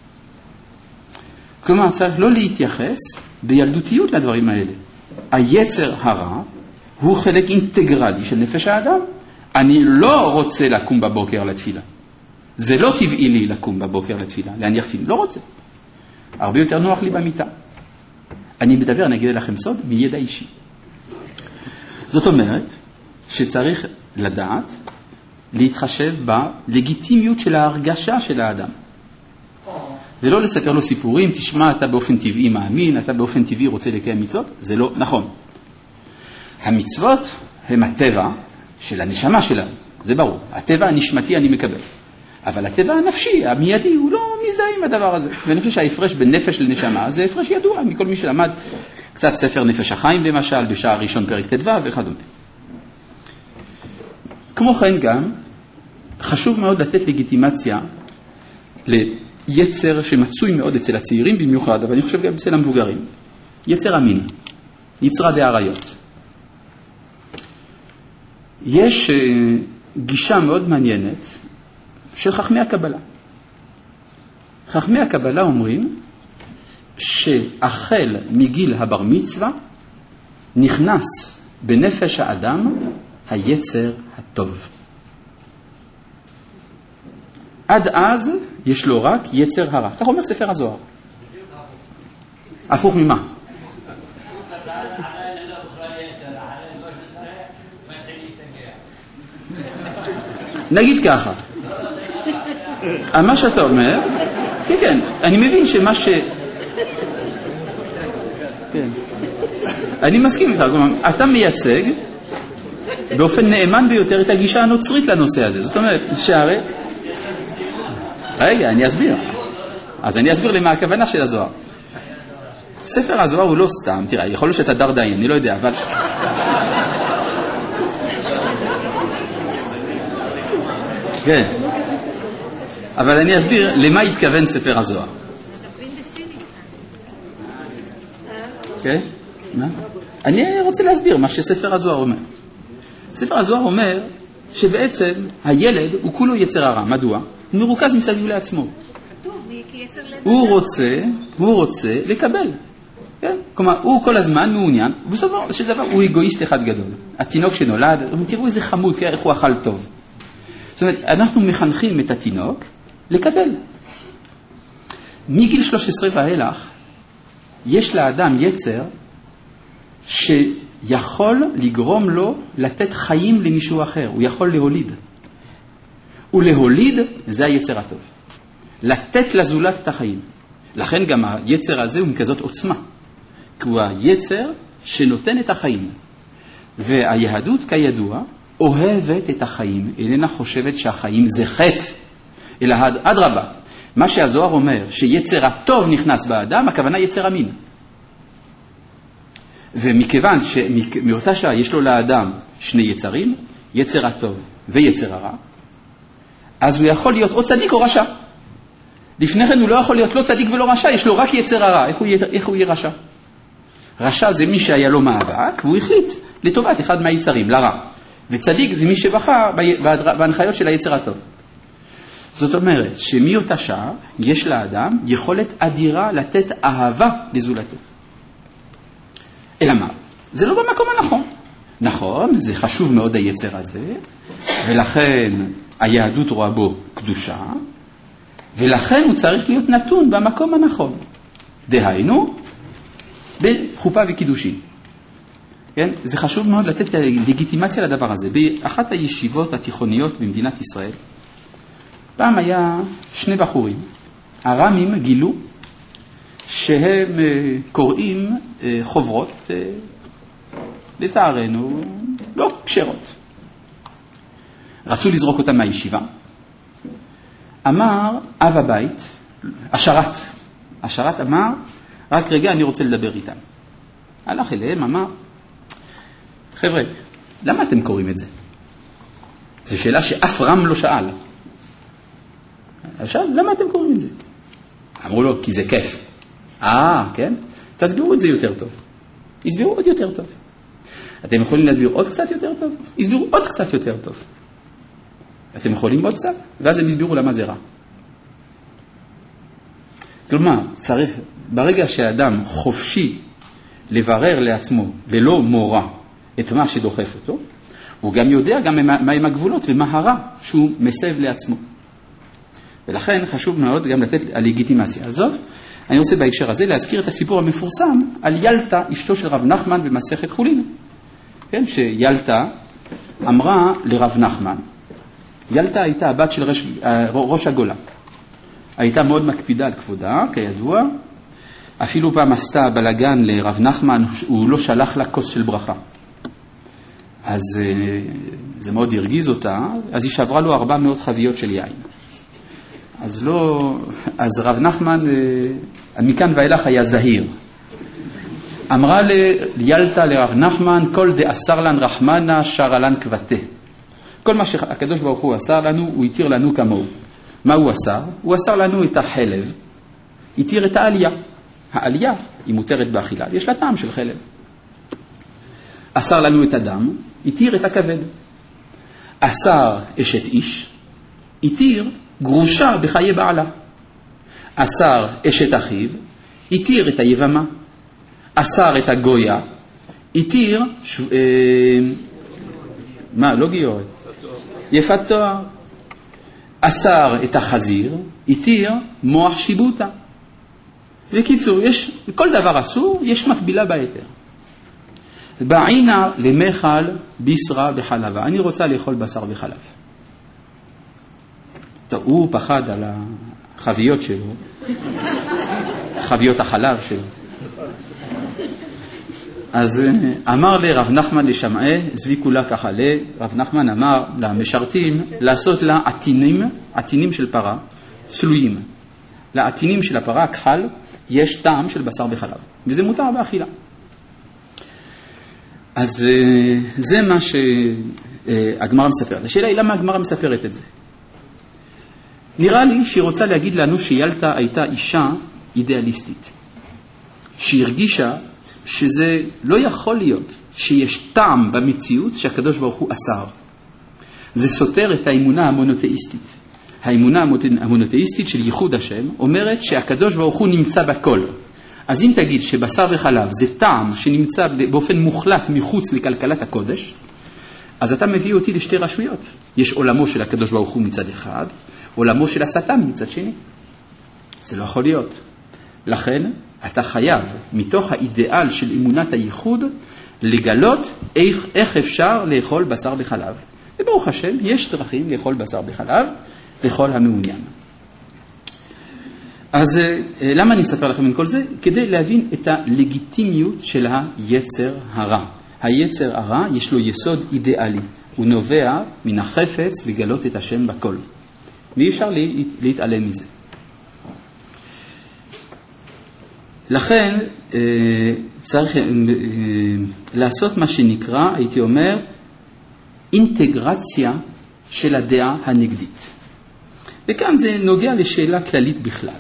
Speaker 1: כלומר, צריך לא להתייחס בילדותיות לדברים האלה. היצר הרע הוא חלק אינטגרלי של נפש האדם. אני לא רוצה לקום בבוקר לתפילה. זה לא טבעי לי לקום בבוקר לתפילה, להניח תפילין. לא רוצה. הרבה יותר נוח לי במיטה. אני מדבר, אני אגיד לכם סוד, מידע אישי. זאת אומרת שצריך לדעת, להתחשב בלגיטימיות של ההרגשה של האדם. ולא לספר לו סיפורים, תשמע, אתה באופן טבעי מאמין, אתה באופן טבעי רוצה לקיים מצוות, זה לא נכון. המצוות הם הטבע של הנשמה שלנו, זה ברור. הטבע הנשמתי אני מקבל. אבל הטבע הנפשי, המיידי, הוא לא מזדהה עם הדבר הזה. ואני חושב שההפרש בין נפש לנשמה, זה הפרש ידוע מכל מי שלמד קצת ספר נפש החיים, למשל, בשעה ראשון פרק ט"ו וכדומה. כמו כן גם, חשוב מאוד לתת לגיטימציה ליצר שמצוי מאוד אצל הצעירים במיוחד, אבל אני חושב גם אצל המבוגרים. יצר המין, יצרה דעריות. יש גישה מאוד מעניינת של חכמי הקבלה. חכמי הקבלה אומרים שהחל מגיל הבר מצווה נכנס בנפש האדם היצר הטוב. עד אז יש לו רק יצר הרע. כך אומר ספר הזוהר. הפוך ממה? נגיד ככה. מה שאתה אומר, כן, אני מבין שמה כן. אני מסכים איתך, אתה מייצג באופן נאמן ביותר את הגישה הנוצרית לנושא הזה. זאת אומרת, שהרי... רגע, אני אסביר. אז אני אסביר למה הכוונה של הזוהר. ספר הזוהר הוא לא סתם, תראה, יכול להיות שאתה דרדאי, אני לא יודע, אבל... כן. אבל אני אסביר למה התכוון ספר הזוהר. כן? מה? אני רוצה להסביר מה שספר הזוהר אומר. ספר הזוהר אומר שבעצם הילד הוא כולו יצר הרע. מדוע? הוא מרוכז מסביב לעצמו. הוא רוצה לקבל. כן? כלומר, הוא כל הזמן מעוניין, ובסופו של דבר הוא אגואיסט אחד גדול. התינוק שנולד, תראו איזה חמוד, איך הוא אכל טוב. זאת אומרת, אנחנו מחנכים את התינוק לקבל. מגיל 13 ואילך, יש לאדם יצר שיכול לגרום לו לתת חיים למישהו אחר. הוא יכול להוליד. ולהוליד זה היצר הטוב. לתת לזולת את החיים. לכן גם היצר הזה הוא מכזאת עוצמה. כי הוא היצר שנותן את החיים. והיהדות כידוע אוהבת את החיים. איננה חושבת שהחיים זה חטא. אלא אדרבה. מה שהזוהר אומר שיצר הטוב נכנס באדם, הכוונה יצר המין. ומכיוון שמאותה שעה יש לו לאדם שני יצרים, יצר הטוב ויצר הרע, אז הוא יכול להיות או צדיק או רשע. לפני כן הוא לא יכול להיות לא צדיק ולא רשע, יש לו רק יצר הרע. איך הוא יהיה רשע? רשע זה מי שהיה לו מאבק, והוא החליט לטובת אחד מהיצרים, לרע. וצדיק זה מי שבחר בהנחיות של היצר הטוב. זאת אומרת שמאותה שעה יש לאדם יכולת אדירה לתת אהבה לזולתו. אלא מה? זה לא במקום הנכון. נכון, זה חשוב מאוד היצר הזה, ולכן היהדות רואה בו קדושה, ולכן הוא צריך להיות נתון במקום הנכון. דהיינו, בחופה וקידושין. כן? זה חשוב מאוד לתת לגיטימציה לדבר הזה. באחת הישיבות התיכוניות במדינת ישראל, פעם היה שני בחורים, הרמים גילו שהם קוראים חוברות, לצערנו, לא כשרות. רצו לזרוק אותם מהישיבה. אמר אב הבית, השרת אמר, רק רגע אני רוצה לדבר איתם. הלך אליהם, אמר, חבר'ה, למה אתם קוראים את זה? זו שאלה שאף רם לא שאל. עכשיו, למה אתם קוראים את זה? אמרו לו, כי זה כיף. כן? תסבירו את זה יותר טוב. הסבירו עוד יותר טוב. אתם יכולים להסביר עוד קצת יותר טוב? הסבירו עוד קצת יותר טוב. אתם יכולים עוד קצת? ואז הם הסבירו למה זה רע. כלומר, צריך, ברגע שהאדם חופשי לברר לעצמו, ללא מורא, את מה שדוחף אותו, הוא גם יודע גם מהם הגבולות ומה הרע שהוא מסב לעצמו. ולכן חשוב מאוד גם לתת הלגיטימציה הזאת. אני רוצה בהקשר הזה להזכיר את הסיפור המפורסם על ילתה, אשתו של רב נחמן במסכת חולין. כן, שילתה אמרה לרב נחמן, ילתה הייתה הבת של ראש הגולה. הייתה מאוד מקפידה על כבודה, כידוע. אפילו פעם עשתה בלגן לרב נחמן, הוא לא שלח לה כוס של ברכה. אז זה מאוד הרגיז אותה, אז היא שברה לו 400 חביות של יין. אז רב נחמן, מכאן ואילך היה זהיר. אמרה לילתה לרב נחמן, כל דאסר לן רחמנה שרה לן כבתה. כל מה שהקדוש ברוך הוא אסר לנו, הוא התיר לנו כמוהו. מה הוא אסר? הוא אסר לנו את החלב, התיר את העלייה. העלייה היא מותרת באכילה, יש לה טעם של חלב. אסר לנו את הדם, התיר את הכבד. אסר אשת איש, התיר גרושה בחיי בעלה. אסר אשת אחיו, התיר את היבמה. אסר את הגויה, התיר לא גיורת, יפת תואר. אסר את החזיר, התיר מוח שיבוטה. בקיצור, כל דבר אסור, יש מקבילה ביתר. בעינה למחל בישרה בחלבה. אני רוצה לאכול בשר בחלב. טוב, הוא פחד על החביות שלו, חביות החלב שלו. אז אמר לרב נחמן לשמעי, זביקו לה ככה רב נחמן אמר למשרתים לעשות לה עטינים של פרה, צלויים. לעטינים של הפרה, כחל, יש טעם של בשר בחלב, וזה מותר באכילה. אז זה מה שהגמרא מספרת. השאלה היא למה הגמרא מספרת את זה? נראה לי שהיא רוצה להגיד לנו שילתה הייתה אישה אידיאליסטית, שהרגישה שזה לא יכול להיות שיש טעם במציאות שהקדוש ברוך הוא אסר. זה סותר את האמונה המונותאיסטית. האמונה המונותאיסטית של ייחוד השם אומרת שהקדוש ברוך הוא נמצא בכל. אז אם תגיד שבשר וחלב זה טעם שנמצא באופן מוחלט מחוץ לכלכלת הקודש, אז אתה מביא אותי לשתי רשויות. יש עולמו של הקדוש ברוך הוא מצד אחד, עולמו של השטן מצד שני. זה לא יכול להיות. לכן אתה חייב, מתוך האידיאל של אמונת הייחוד, לגלות איך אפשר לאכול בשר בחלב. וברוך השם, יש דרכים לאכול בשר בחלב לכל המעוניין. אז למה אני אספר לכם את כל זה? כדי להבין את הלגיטימיות של היצר הרע. היצר הרע יש לו יסוד אידיאלי. הוא נובע מן החפץ לגלות את השם בכל. ואי אפשר להתעלם מזה. לכן צריך לעשות מה שנקרא, הייתי אומר, אינטגרציה של הדעה הנגדית. וכאן זה נוגע לשאלה כללית בכלל.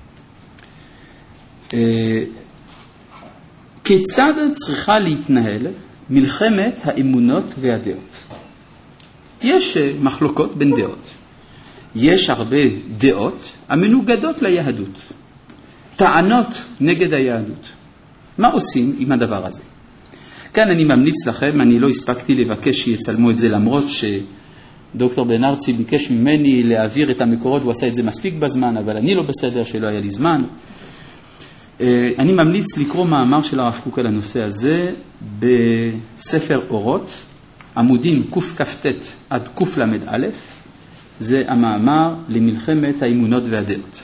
Speaker 1: כיצד צריכה להתנהל מלחמת האמונות והדעות? יש מחלוקות בין דעות. יש הרבה דעות המנוגדות ליהדות. טענות נגד היהדות. מה עושים עם הדבר הזה? כאן אני ממליץ לכם, אני לא הספקתי לבקש שיצלמו את זה למרות דוקטור בן ארצי ביקש ממני להעביר את המקורות, הוא עשה את זה מספיק בזמן, אבל אני לא בסדר, שלא היה לי זמן. אני ממליץ לקרוא מאמר של הרב קוק על הנושא הזה בספר אורות, עמודים קכ"ט עד קל"א, זה המאמר למלחמת האמונות והדעות.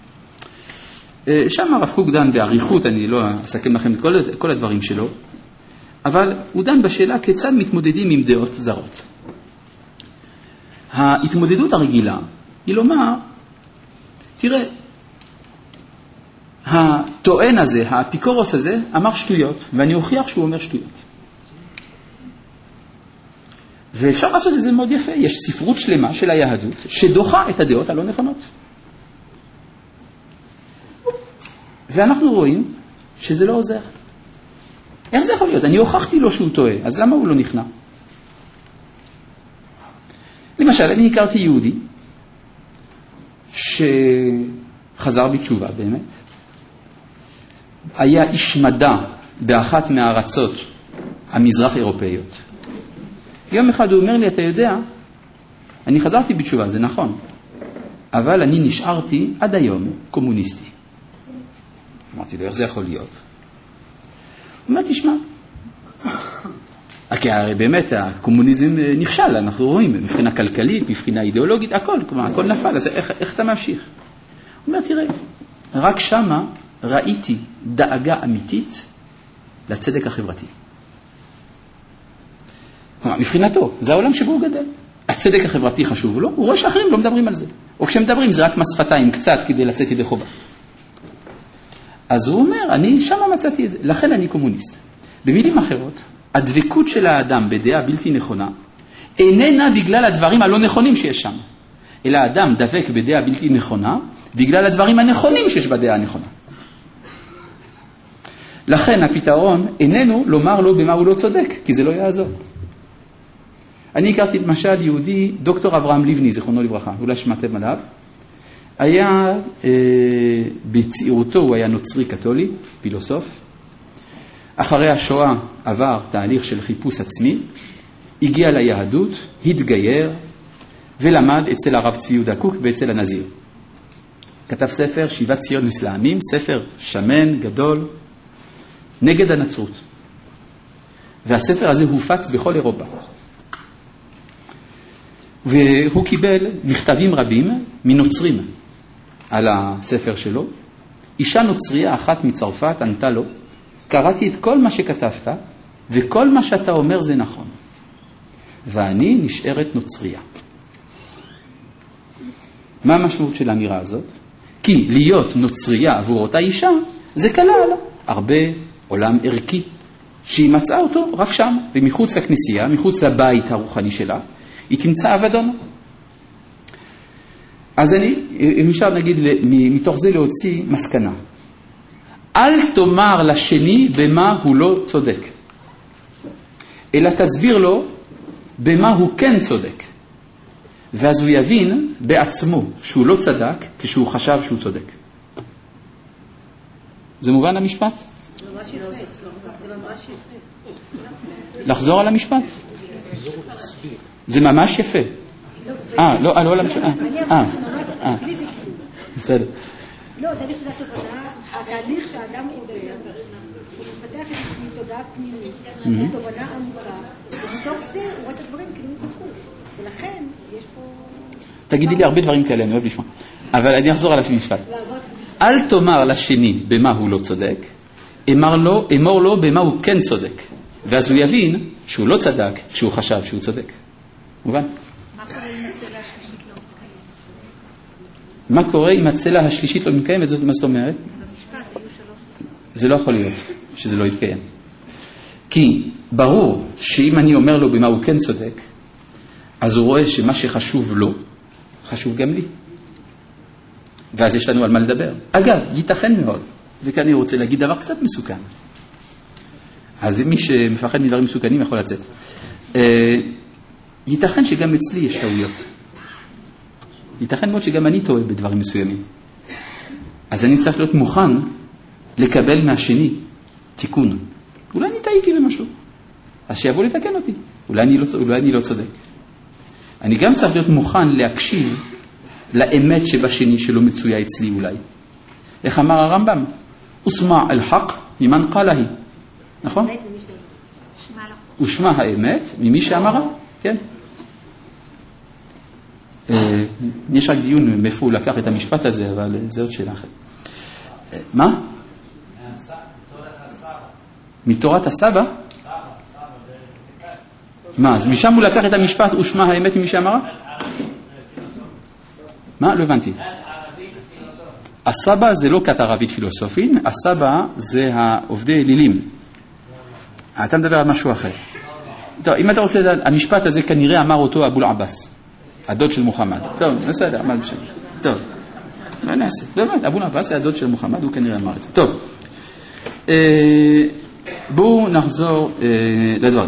Speaker 1: שם הרב קוק דן בעריכות, אני לא אסכם לכם את כל הדברים שלו, אבל הוא דן בשאלה כיצד מתמודדים עם דעות זרות. ההתמודדות הרגילה היא לומר, תראה, הטוען הזה, האפיקורוס הזה, אמר שטויות, ואני אוכיח שהוא אומר שטויות. ואפשר לעשות את זה מאוד יפה. יש ספרות שלמה של היהדות שדוחה את הדעות הלא נכונות. ואנחנו רואים שזה לא עוזר. איך זה יכול להיות? אני הוכחתי לו שהוא טועה, אז למה הוא לא נכנע? למשל, אני הכרתי יהודי שחזר בתשובה באמת. היה איש מדע באחת מהארצות המזרח אירופאיות. יום אחד הוא אומר לי, אתה יודע, אני חזרתי בתשובה, זה נכון, אבל אני נשארתי עד היום קומוניסטי. אמרתי לו, איך זה יכול להיות? הוא אומר, תשמע, כי הרי באמת הקומוניזם נכשל, אנחנו רואים, מבחינה כלכלית, מבחינה אידיאולוגית, הכל נפל, אז איך אתה ממשיך? הוא אומר, תראה, רק שמה ראיתי דאגה אמיתית לצדק החברתי. מבחינתו, זה העולם שבו הוא גדל. הצדק החברתי חשוב לו, הוא רואה שאחרים לא מדברים על זה. או כשמדברים זה רק משפתיים קצת כדי לצאת ידי חובה. אז הוא אומר, אני שמה מצאתי את זה, לכן אני קומוניסט. במילים אחרות, הדבקות של האדם בדעה בלתי נכונה, איננה בגלל הדברים הלא נכונים שיש שם, אלא האדם דבק בדעה בלתי נכונה, בגלל הדברים הנכונים שיש בדעה הנכונה. לכן הפתרון איננו לומר לו במה הוא לא צודק, כי זה לא יעזור. אני הכרתי למשל יהודי, דוקטור אברהם לבני, זכרונו לברכה, אולי שמעתם עליו, היה בצעירותו, הוא היה נוצרי קתולי, פילוסוף. אחרי השואה עבר תהליך של חיפוש עצמי, הגיע ליהדות, התגייר ולמד אצל הרב צבי יהודה קוק ואצל הנזיר. כתב ספר שיבת ציון מסלעמים, ספר שמן, גדול, נגד הנצרות. והספר הזה הופץ בכל אירופה. והוא קיבל מכתבים רבים מנוצרים על הספר שלו. אישה נוצריה אחת מצרפת ענתה לו, קראתי את כל מה שכתבת, וכל מה שאתה אומר זה נכון. ואני נשארת נוצריה. מה המשמעות של האמירה הזאת? כי להיות נוצריה עבור אותה אישה, זה כלל הרבה עולם ערכי, שהיא מצאה אותו רק שם, ומחוץ לכנסייה, מחוץ לבית הרוחני שלה, היא תמצא אבדון. אז אני, אפשר נגיד, מתוך זה להוציא מסקנה. אל תאמר לשני במה הוא לא צודק, אלא תסביר לו במה הוא כן צודק. ואז הוא יבין בעצמו שהוא לא צדק כשהוא חשב שהוא צודק. זה מובן המשפט? לחזור על המשפט? זה ממש יפה. לא על המשפט. בסדר.
Speaker 2: לא, זה נקודת תובנה, התהליך שהאדם עובר, הוא מפתח את תודעה פנימית, תובנה עמוקה, ומתוך זה הוא רואה את הדברים כאילו מבחוץ, ולכן יש פה...
Speaker 1: תגידי לי הרבה דברים כאלה, אני אוהב לשמוע. אבל אני אחזור על המשפט. אל תאמר לשני במה הוא לא צודק, אמור לו במה הוא כן צודק. ואז הוא יבין שהוא לא צדק, שהוא חשב שהוא צודק. מובן?
Speaker 2: מה קורה אם הצלע השלישית לא מתקיימת?
Speaker 1: מה קורה אם הצלע השלישית לא מתקיימת? מה זאת אומרת?
Speaker 2: במשפט היו 3.
Speaker 1: זה לא יכול להיות שזה לא יתקיים. כי ברור שאם אני אומר לו במה הוא כן צודק, אז הוא רואה שמה שחשוב לו, חשוב גם לי. ואז יש לנו על מה לדבר. אגב, ייתכן מאוד, וכאן אני רוצה להגיד דבר קצת מסוכן. אז מי שמפחד מדברים מסוכנים יכול לצאת. ייתכן שגם אצלי יש טעויות. ייתכן מאוד שגם אני טועה בדברים מסוימים. אז אני צריך להיות מוכן לקבל מהשני תיקון. אולי אני טעיתי במשהו. אז שיבוא לתקן אותי. אולי אני לא צודק. אני גם צריך להיות מוכן להקשיב לאמת שבשני שלא מצויה אצלי אולי. איך אמר הרמב"ם? וסמע אל חק ממן קלה היא. נכון? ושמע האמת ממי שאמרה. כן. יש רק דיון מאיפה הוא לקח את המשפט הזה, אבל זה עוד שאלה אחרת. מה? מתורת הסבא? מה? אז משם הוא לקח את המשפט ושמע האמת ממי שאמרה? מה? לא הבנתי. הסבא זה לא כת ערבית פילוסופית, הסבא זה העובדי אלילים. אתה מדבר על משהו אחר. טוב, אם אתה רוצה לדעת, המשפט הזה כנראה אמר אותו אבו אל-עבאס, הדוד של מוחמד. טוב, בסדר, מה בשביל? טוב, מה נעשה? באמת, אבו אל-עבאס זה הדוד של מוחמד, הוא כנראה אמר את זה. טוב, בואו נחזור לדברים.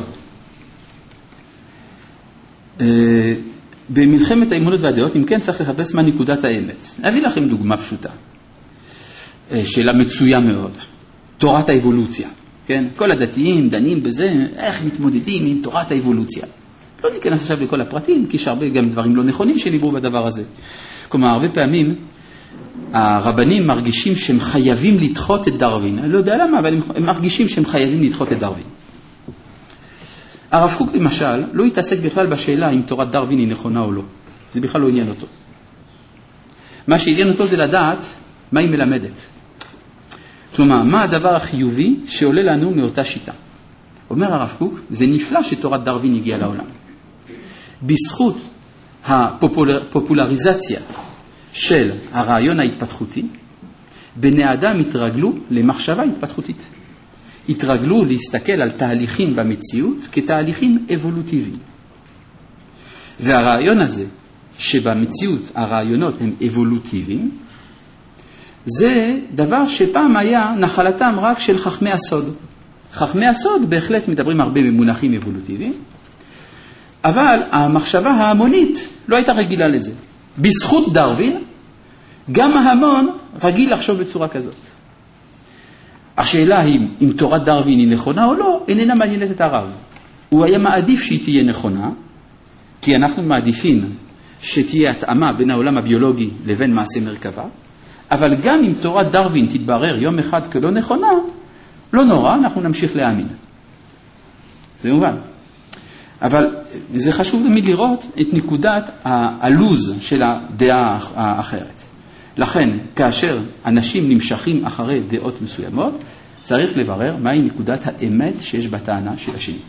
Speaker 1: במלחמת האמונות והדעות, אם כן צריך לחפש מה נקודת האמת. אביא לכם דוגמה פשוטה. שאלה מצויה מאוד. תורת האבולוציה. כן? כל הדתיים דנים בזה, איך מתמודדים עם תורת האבולוציה. לא ניכנס עכשיו לכל הפרטים, כי יש הרבה גם דברים לא נכונים שדיברו בדבר הזה. כלומר, הרבה פעמים הרבנים מרגישים שהם חייבים לדחות את דרווין. אני לא יודע למה, אבל הם מרגישים שהם חייבים לדחות את דרווין. הרב קוק למשל לא התעסק בכלל בשאלה אם תורת דרווין היא נכונה או לא. זה בכלל לא עניין אותו. מה שעניין אותו זה לדעת מה היא מלמדת. כלומר, מה הדבר החיובי שעולה לנו מאותה שיטה. אומר הרב קוק, זה נפלא שתורת דרווין הגיעה לעולם. בזכות הפופולריזציה של הרעיון ההתפתחותי, בני אדם התרגלו למחשבה התפתחותית. התרגלו להסתכל על תהליכים במציאות כתהליכים אבולוטיביים. והרעיון הזה, שבמציאות הרעיונות הם אבולוטיביים, זה דבר שפעם היה נחלתם רק של חכמי הסוד. חכמי הסוד בהחלט מדברים הרבה במונחים אבולוטיביים, אבל המחשבה ההמונית לא הייתה רגילה לזה. בזכות דרווין, גם ההמון רגיל לחשוב בצורה כזאת. השאלה היא אם תורת דרווין היא נכונה או לא, איננה מעניינת את הרב. הוא היה מעדיף שהיא תהיה נכונה, כי אנחנו מעדיפים שתהיה התאמה בין העולם הביולוגי לבין מעשה מרכבה, אבל גם אם תורת דרווין תתברר יום אחד כלא נכונה, לא נורא, אנחנו נמשיך להאמין. זה מובן. אבל זה חשוב תמיד לראות את נקודת הלוז של הדעה האחרת. לכן, כאשר אנשים נמשכים אחרי דעות מסוימות, צריך לברר מהי נקודת האמת שיש בטענה של השני.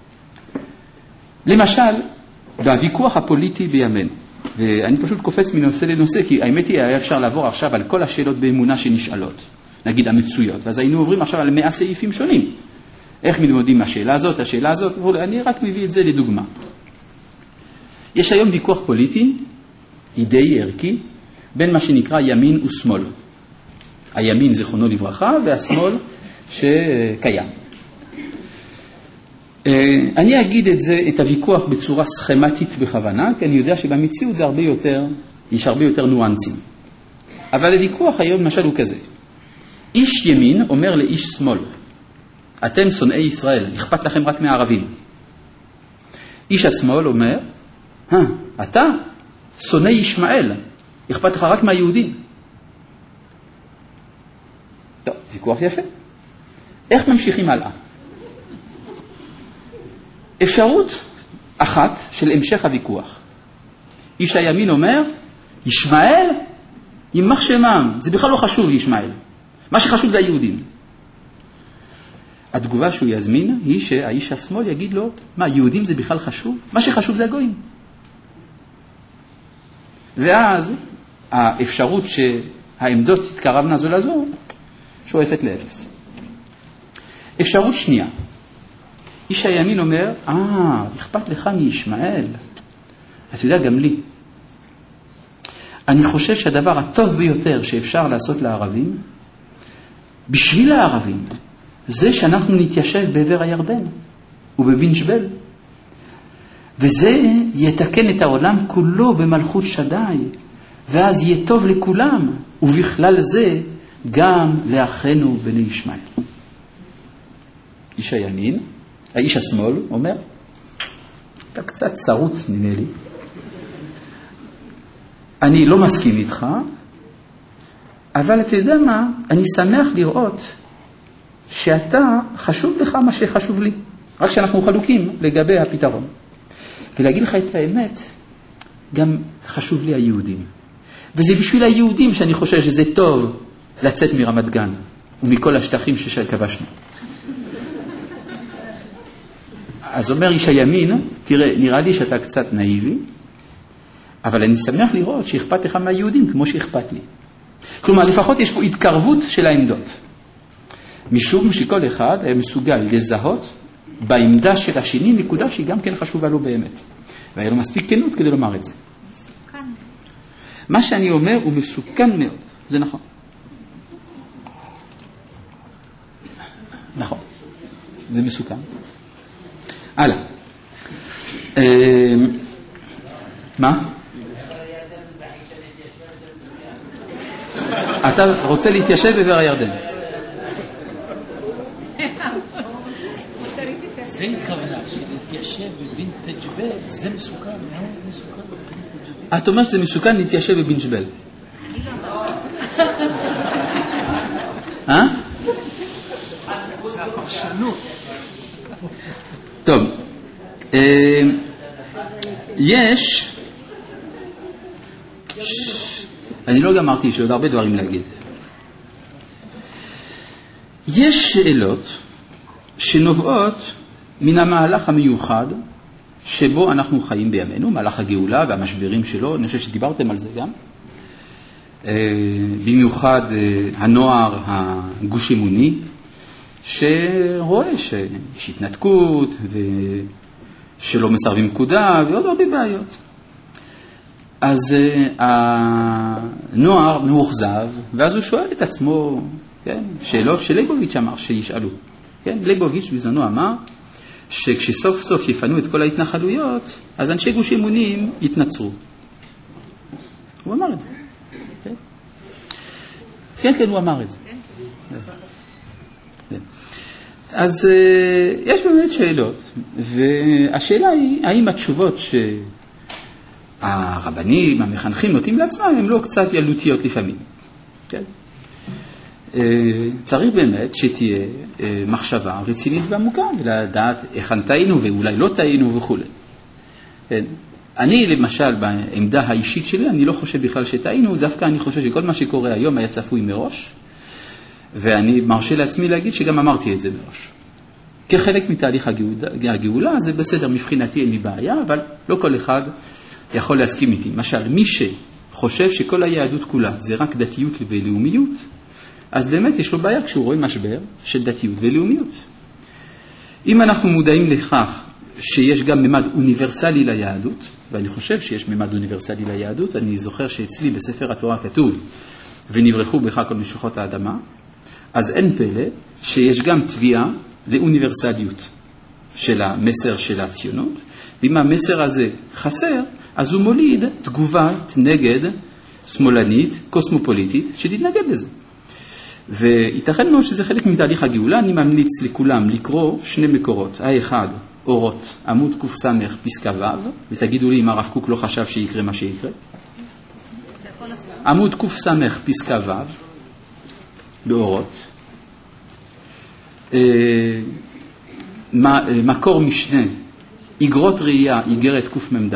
Speaker 1: למשל, בוויכוח הפוליטי בימינו, ואני פשוט קופץ מנושא לנושא, כי האמת היא, היה אפשר לעבור עכשיו על כל השאלות באמונה שנשאלות, נגיד המצויות, ואז היינו עוברים עכשיו על 100 סעיפים שונים. איך מתמודדים השאלה הזאת, השאלה הזאת, אני רק מביא את זה לדוגמה. יש היום ויכוח פוליטי, אידאי ערכי, בין מה שנקרא ימין ושמאל. הימין זיכרונו לברכה, והשמאל שקיים. אני אגיד את הוויכוח בצורה סכמטית בכוונה, כי אני יודע שבמציאות זה יש הרבה יותר ניואנסים. אבל הוויכוח היום למשל הוא כזה. איש ימין אומר לאיש שמאל, אתם שונאי ישראל, אכפת לכם רק מהערבים. איש השמאל אומר, אתה שונא ישמעאל, אכפת לך רק מהיהודים. טוב, ויכוח יפה. איך ממשיכים הלאה? אפשרות אחת של המשך הוויכוח. איש הימין אומר, ישמעאל, יימח שמם, זה בכלל לא חשוב לישמעאל. מה שחשוב זה היהודים. התגובה שהוא יזמין היא שהאיש השמאל יגיד לו, מה, יהודים זה בכלל חשוב? מה שחשוב זה הגויים. ואז האפשרות שהעמדות תתקרבנה זו לזו, שואפת לאפס. אפשרות שנייה. איש הימין אומר, אכפת לך מישמעאל. אתה יודע, גם לי. אני חושב שהדבר הטוב ביותר שאפשר לעשות לערבים, בשביל הערבים, זה שאנחנו נתיישב בעבר הירדן ובבין שבל. וזה יתקן את העולם כולו במלכות שדי, ואז יהיה טוב לכולם, ובכלל זה גם לאחינו בני ישמעאל. איש הימין, האיש השמאל אומר, אתה קצת צרות נראה לי, אני לא מסכים איתך, אבל אתה יודע מה, אני שמח לראות שאתה חשוב לך מה שחשוב לי, רק שאנחנו חלוקים לגבי הפתרון. ולהגיד לך את האמת, גם חשוב לי היהודים. וזה בשביל היהודים שאני חושב שזה טוב לצאת מרמת גן ומכל השטחים שכבשנו. אז אומר איש הימין, תראה, נראה לי שאתה קצת נאיבי, אבל אני שמח לראות שאכפת לך מהיהודים כמו שאכפת לי. כלומר, לפחות יש פה התקרבות של העמדות. משום שכל אחד היה מסוגל לזהות בעמדה של השני נקודה שהיא גם כן חשובה לו באמת. והיה לו מספיק כנות כדי לומר את זה.
Speaker 2: מסוכן.
Speaker 1: מה שאני אומר הוא מסוכן מאוד. זה נכון. נכון. זה מסוכן. הלאה. מה? אתה רוצה להתיישב בעבר הירדן.
Speaker 5: זה הכוונה, שלהתיישב בבין תג'בל, זה מסוכן, מאוד מסוכן.
Speaker 1: את אומרת שזה מסוכן להתיישב בבין ג'בל.
Speaker 5: זה הפרשנות.
Speaker 1: טוב, יש, אני לא גמרתי, יש עוד הרבה דברים להגיד. יש שאלות שנובעות מן המהלך המיוחד שבו אנחנו חיים בימינו, מהלך הגאולה והמשברים שלו, אני חושב שדיברתם על זה גם. במיוחד הנוער הגוש אמוני, שרואה שיש התנתקות ושלא מסרבים פקודה ועוד הרבה בעיות. אז הנוער מאוכזב, ואז הוא שואל את עצמו, כן, שאלות שלייבוביץ' אמר שישאלו. כן, לייבוביץ' בזמנו אמר שכשסוף סוף יפנו את כל ההתנחלויות, אז אנשי גוש אמונים יתנצרו. הוא אמר את זה. כן, כן, כן, הוא אמר את זה. אז יש באמת שאלות, והשאלה היא, האם התשובות שהרבנים, המחנכים נותנים לעצמם, הן לא קצת ילדותיות לפעמים. כן? צריך באמת שתהיה מחשבה רצינית ועמוקה, ולדעת איך טעינו ואולי לא טעינו וכו'. כן? אני למשל בעמדה האישית שלי, אני לא חושב בכלל שטעינו, דווקא אני חושב שכל מה שקורה היום היה צפוי מראש, ואני מרשה לעצמי להגיד שגם אמרתי את זה מראש. כחלק מתהליך הגאולה, זה בסדר, מבחינתי אין לי בעיה, אבל לא כל אחד יכול להסכים איתי. למשל, מי שחושב שכל היהדות כולה זה רק דתיות ולאומיות, אז באמת יש לו בעיה כשהוא רואה משבר של דתיות ולאומיות. אם אנחנו מודעים לכך שיש גם ממד אוניברסלי ליהדות, ואני חושב שיש ממד אוניברסלי ליהדות, אני זוכר שאצלי בספר התורה כתוב, ונברחו בך כל משפחות האדמה, אז אין פלא שיש גם תביעה לאוניברסליות של המסר של הציונות, ואם המסר הזה חסר, אז הוא מוליד תגובת נגד שמאלנית, קוסמופוליטית, שתתנגד לזה. וייתכן מאוד שזה חלק מתהליך הגאולה, אני ממליץ לכולם לקרוא שני מקורות. האחד, אורות, עמוד קס"ח פסקה ו', ותגידו לי אם הרב קוק לא חשב שיקרה מה שיקרה. עמוד קס"ח פסקה ו', באורות. מקור משנה, איגרות ראייה, איגרת קמ"ד,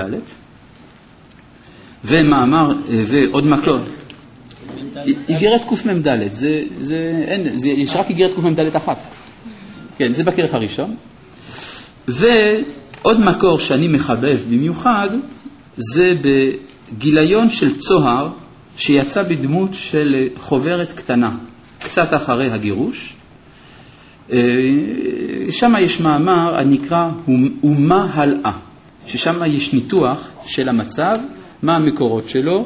Speaker 1: ומאמר, ועוד מקור, איגרת קמ"ד, יש רק איגרת קמ"ד אחת. כן, זה בכרך הראשון. ועוד מקור שאני מחבב במיוחד, זה בגיליון של צוהר, שיצא בדמות של חוברת קטנה, קצת אחרי הגירוש. שם יש מאמר הנקרא ומה הלאה, ששם יש ניתוח של המצב, מה המקורות שלו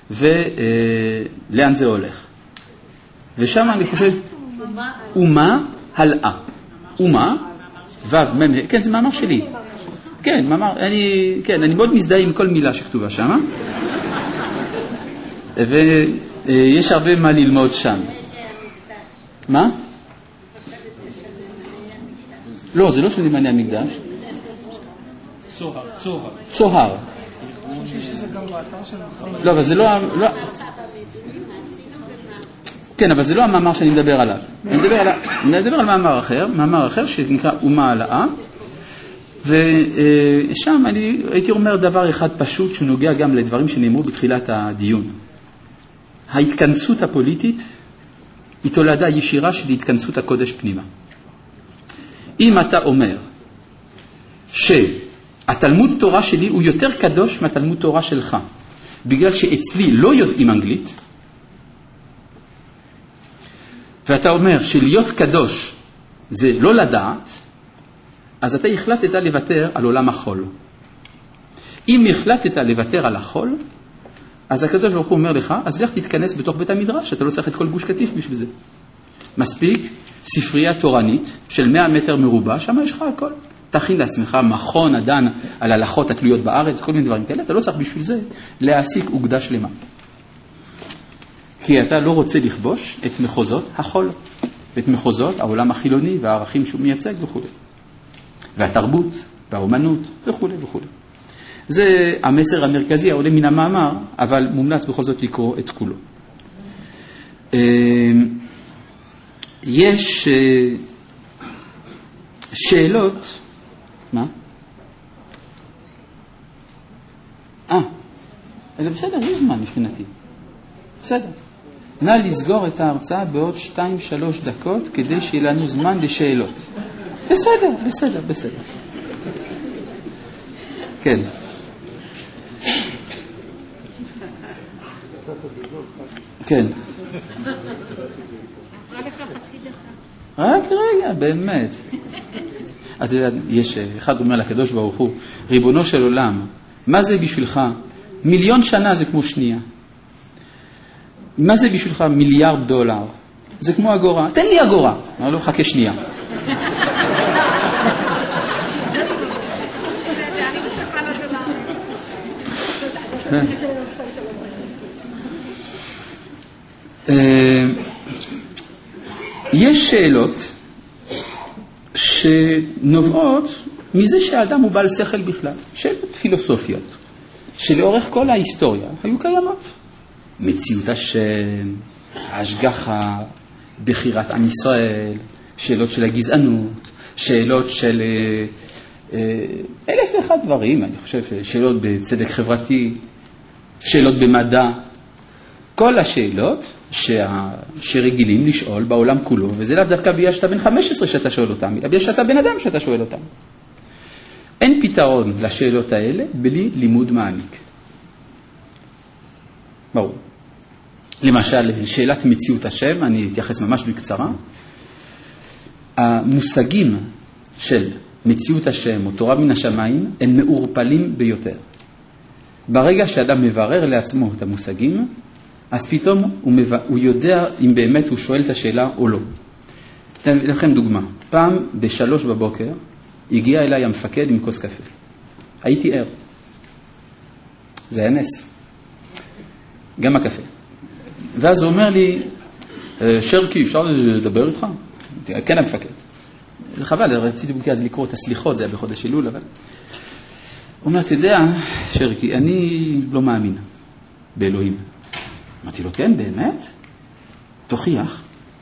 Speaker 1: ולאן זה הולך. ושם אני חושב, ומה הלאה. ומה, כן, זה מאמר שלי. כן, אני מאוד מזדהה עם כל מילה שכתובה שם. ויש הרבה מה ללמוד שם. מה? לא, זה לא של נאמני המקדש. צוהר.
Speaker 6: חושב שזה גם באתר של
Speaker 1: לא, אבל זה לא... כן, אבל זה לא המאמר שאני מדבר עליו. אני מדבר על מאמר אחר שנקרא אומה העלאה, ושם אני הייתי אומר דבר אחד פשוט שנוגע גם לדברים שנאמרו בתחילת הדיון. ההתכנסות הפוליטית היא תולדה ישירה של התכנסות הקודש פנימה. אם אתה אומר שהתלמוד תורה שלי הוא יותר קדוש מהתלמוד תורה שלך, בגלל שאצלי לא יודעים אנגלית, ואתה אומר שלהיות קדוש זה לא לדעת, אז אתה החלטת לוותר על עולם החול. אם החלטת לוותר על החול, אז הקדוש ברוך הוא אומר לך, אז לך תתכנס בתוך בית המדרש, אתה לא צריך את כל גוש קטיף בשביל זה. מספיק ספרייה תורנית של 100 מטר מרובע, שם יש לך הכל. תכין לעצמך מכון הדן על הלכות התלויות בארץ, כל מיני דברים כאלה, אתה לא צריך בשביל זה להעסיק אוגדה שלמה. כי אתה לא רוצה לכבוש את מחוזות החול, ואת מחוזות העולם החילוני והערכים שהוא מייצג וכו'. והתרבות והאומנות וכו' וכו'. זה המסר המרכזי העולה מן המאמר, אבל מומלץ בכל זאת לקרוא את כולו. יש שאלות, מה? בסדר, יש זמן מבחינתי. בסדר. נא לסגור את ההרצאה בעוד 2-3 דקות כדי שיהיה לנו זמן לשאלות. בסדר. כן. כן. רק רגע, באמת. אז יש אחד אומר לקדוש ברוך הוא, ריבונו של עולם, מה זה בשבילך? 1,000,000 שנה זה כמו שנייה. מה זה בשבילך $1 מיליארד? זה כמו אגורה. תן לי אגורה. אני לא חכה שנייה. יש שאלות שנובעות מזה שהאדם הוא בעל שכל בכלל. שאלות פילוסופיות, שלאורך כל ההיסטוריה היו קיימות. מציאות השם, ההשגחה, בחירת עם ישראל, שאלות של הגזענות, שאלות של 1,001 דברים, אני חושב, שאלות בצדק חברתי, שאלות במדע, כל השאלות שרגילים לשאול בעולם כולו, וזה לאו דווקא בגלל שאתה בן 15 שאתה שואל אותם, אלא בגלל שאתה בן אדם שאתה שואל אותם. אין פתרון לשאלות האלה בלי לימוד מעמיק. ברור. למשל, שאלת מציאות השם, אני אתייחס ממש בקצרה. המושגים של מציאות השם או תורה מן השמיים הם מעורפלים ביותר. ברגע שאדם מברר לעצמו את המושגים, אז פתאום הוא יודע אם באמת הוא שואל את השאלה או לא. אתן לכם דוגמה. פעם ב3 בבוקר הגיע אליי המפקד עם כוס קפה. הייתי ער. זה היה נס. גם הקפה. ואז הוא אומר לי, שרקי, אפשר לדבר איתך? כן, המפקד. זה חבל, רציתי אז לקרוא את הסליחות, זה היה בחודש אלול, אבל... הוא אומר, אתה יודע, שרקי, אני לא מאמין באלוהים. אמרתי לו, כן, באמת? תוכיח.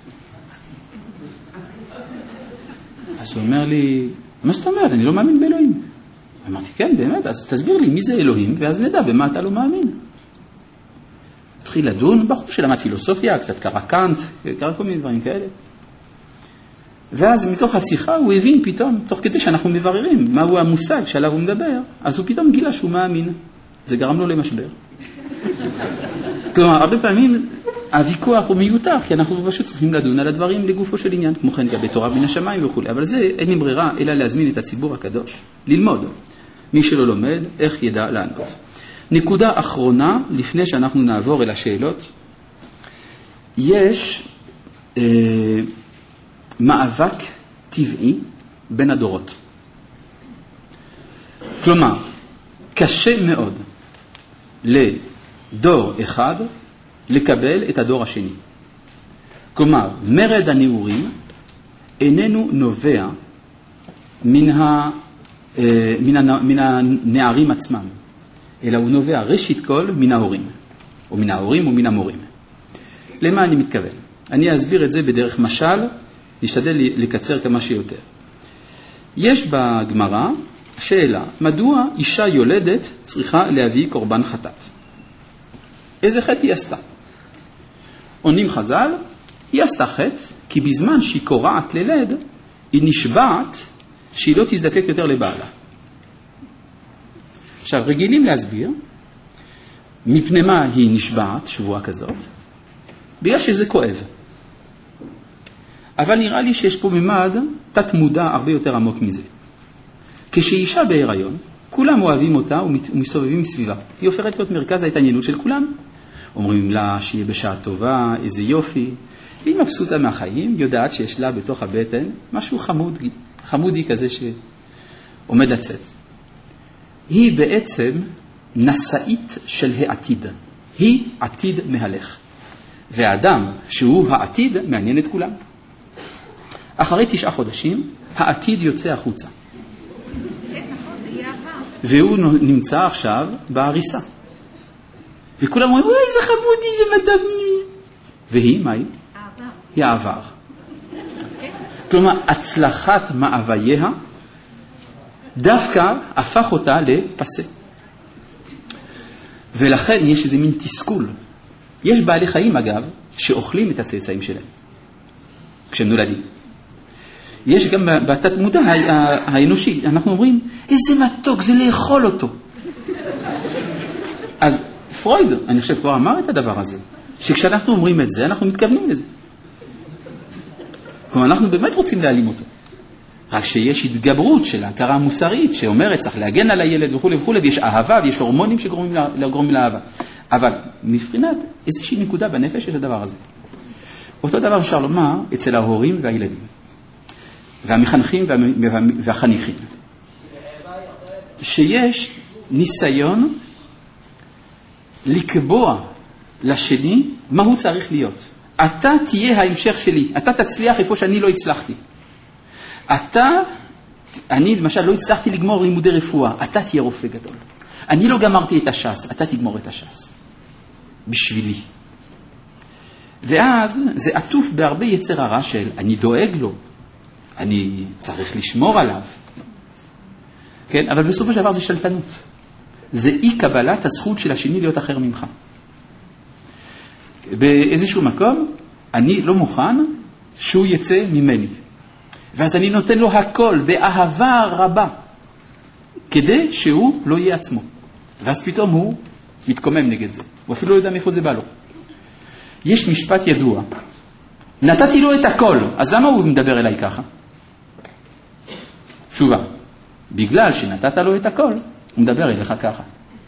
Speaker 1: אז הוא אומר לי, מה זאת אומרת? אני לא מאמין באלוהים. אמרתי, כן, באמת, אז תסביר לי מי זה אלוהים, ואז נדע במה אתה לא מאמין. התחיל לדון, בחור שלמד פילוסופיה, קצת קרא קאנט, קרא כל מיני דברים כאלה. ואז מתוך השיחה הוא הבין פתאום, תוך כדי שאנחנו מבררים מהו המושג שעליו הוא מדבר, אז הוא פתאום גילה שהוא מאמין. זה גרם לו למשבר. כלומר, הרבה פעמים הוויכוח הוא מיותר, כי אנחנו פשוט צריכים לדון על הדברים לגופו של עניין, כמו כן גם בתורה מן השמיים וכו'. אבל זה אין לי ברירה אלא להזמין את הציבור הקדוש, ללמוד. מי שלא לומד, איך ידע לענות. נקודה אחרונה, לפני שאנחנו נעבור אל השאלות, יש מאבק טבעי בין הדורות. כלומר, קשה מאוד לדור אחד לקבל את הדור השני. כלומר, מרד הנעורים איננו נובע מן הנערים עצמם, אלא הוא נובע ראשית כל מן ההורים, או מן ההורים ומן המורים. למה אני מתכוון? אני אסביר את זה בדרך משל, נשתדל לקצר כמה שיותר. יש בגמרא שאלה, מדוע אישה יולדת צריכה להביא קורבן חטאת? איזה חטא היא עשתה? עונים חז"ל, היא עשתה חטא, כי בזמן שהיא קורעת ללד, היא נשבעת שהיא לא תזדקק יותר לבעלה. עכשיו, רגילים להסביר, מפני מה היא נשבעת, שבועה כזאת, בגלל שזה כואב. אבל נראה לי שיש פה ממד תת מודע הרבה יותר עמוק מזה. כשאישה בהיריון, כולם אוהבים אותה ומסתובבים סביבה. היא הופכת להיות מרכז ההתעניינות של כולם. אומרים לה שיהיה בשעה טובה, איזה יופי. והיא מבסוטה מהחיים, יודעת שיש לה בתוך הבטן משהו חמודי כזה שעומד לצאת. היא בעצם נשאית של העתיד. היא עתיד מהלך. והאדם שהוא העתיד מעניין את כולם. אחרי 9 חודשים, העתיד יוצא החוצה. והוא נמצא עכשיו בעריסה. וכולם אומרים, אוי, זה חמודי, זה מדהים. והיא, מה היא? העבר. היא העבר. כלומר, הצלחת מאווייה דווקא הפך אותה לפסה. ולכן יש איזה מין תסכול. יש בעלי חיים, אגב, שאוכלים את הצאצאים שלהם, כשהם נולדים. יש גם בתת מודע האנושי, אנחנו אומרים, איזה מתוק, זה לאכול אותו. אז פרויד, אני חושב, כבר אמר את הדבר הזה, שכשאנחנו אומרים את זה, אנחנו מתכוונים לזה. כלומר, אנחנו באמת רוצים להעלים אותו. רק שיש התגברות של ההכרה המוסרית, שאומרת, צריך להגן על הילד וכו' וכו', ויש אהבה, ויש הורמונים שגורמים לאהבה. אבל מבחינת איזושהי נקודה בנפש של הדבר הזה. אותו דבר אפשר לומר אצל ההורים והילדים, והמחנכים והחניכים. שיש ניסיון לקבוע לשני מה הוא צריך להיות. אתה תהיה ההמשך שלי, אתה תצליח איפה שאני לא הצלחתי. אני למשל לא הצלחתי לגמור לימודי רפואה, אתה תהיה רופא גדול. אני לא גמרתי את הש"ס, אתה תגמור את הש"ס. בשבילי. ואז זה עטוף בהרבה יצר הרע של אני דואג לו, אני צריך לשמור עליו. כן? אבל בסופו של דבר זה שלטנות. זה אי קבלת הזכות של השני להיות אחר ממך. באיזשהו מקום אני לא מוכן שהוא יצא ממני. ואז אני נותן לו הכל באהבה רבה, כדי שהוא לא יהיה עצמו. ואז פתאום הוא מתקומם נגד זה. הוא אפילו לא יודע מאיפה זה בא לו. יש משפט ידוע. נתתי לו את הכל, אז למה הוא מדבר אליי ככה? תשובה. בגלל שנתת לו את הכל, הוא מדבר אליך ככה.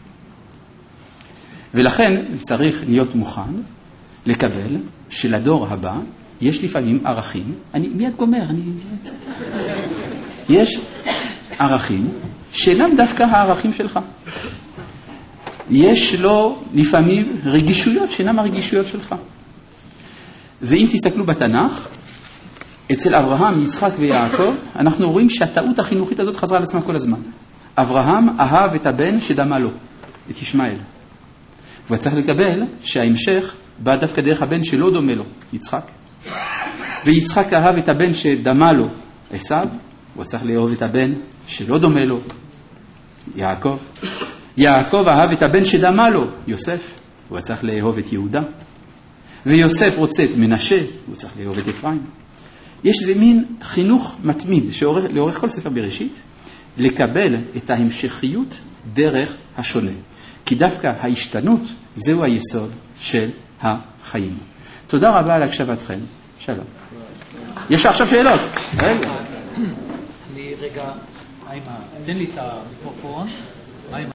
Speaker 1: ולכן צריך להיות מוכן לקבל שלדור הבא יש לפעמים ערכים, אני מיד גומר, יש ערכים שאינם דווקא הערכים שלך. יש לו לפעמים רגישויות שאינם הרגישויות שלך. ואם תסתכלו בתנ"ך, אצל אברהם, יצחק ויעקב, אנחנו רואים שהטעות החינוכית הזאת חזרה על עצמה כל הזמן. אברהם אהב את הבן שדמה לו, את ישמעאל. והוא צריך לקבל שההמשך בא דווקא דרך הבן שלא דומה לו, יצחק. ויצחק אהב את הבן שדמה לו, עשיו. הוא צריך לאהוב את הבן שלא דומה לו, יעקב. יעקב אהב את הבן שדמה לו, יוסף. הוא צריך לאהוב את יהודה. ויוסף רוצה את מנשה, הוא צריך לאהוב את אפרים. יש איזה מין חינוך מתמיד לאורך כל ספר בראשית, לקבל את ההמשכיות דרך השונה. כי דווקא ההשתנות זהו היסוד של החיים. תודה רבה על הקשבתכם. שלום. יש עכשיו שאלות? רגע.
Speaker 5: רגע, תן לי את המיקרופון.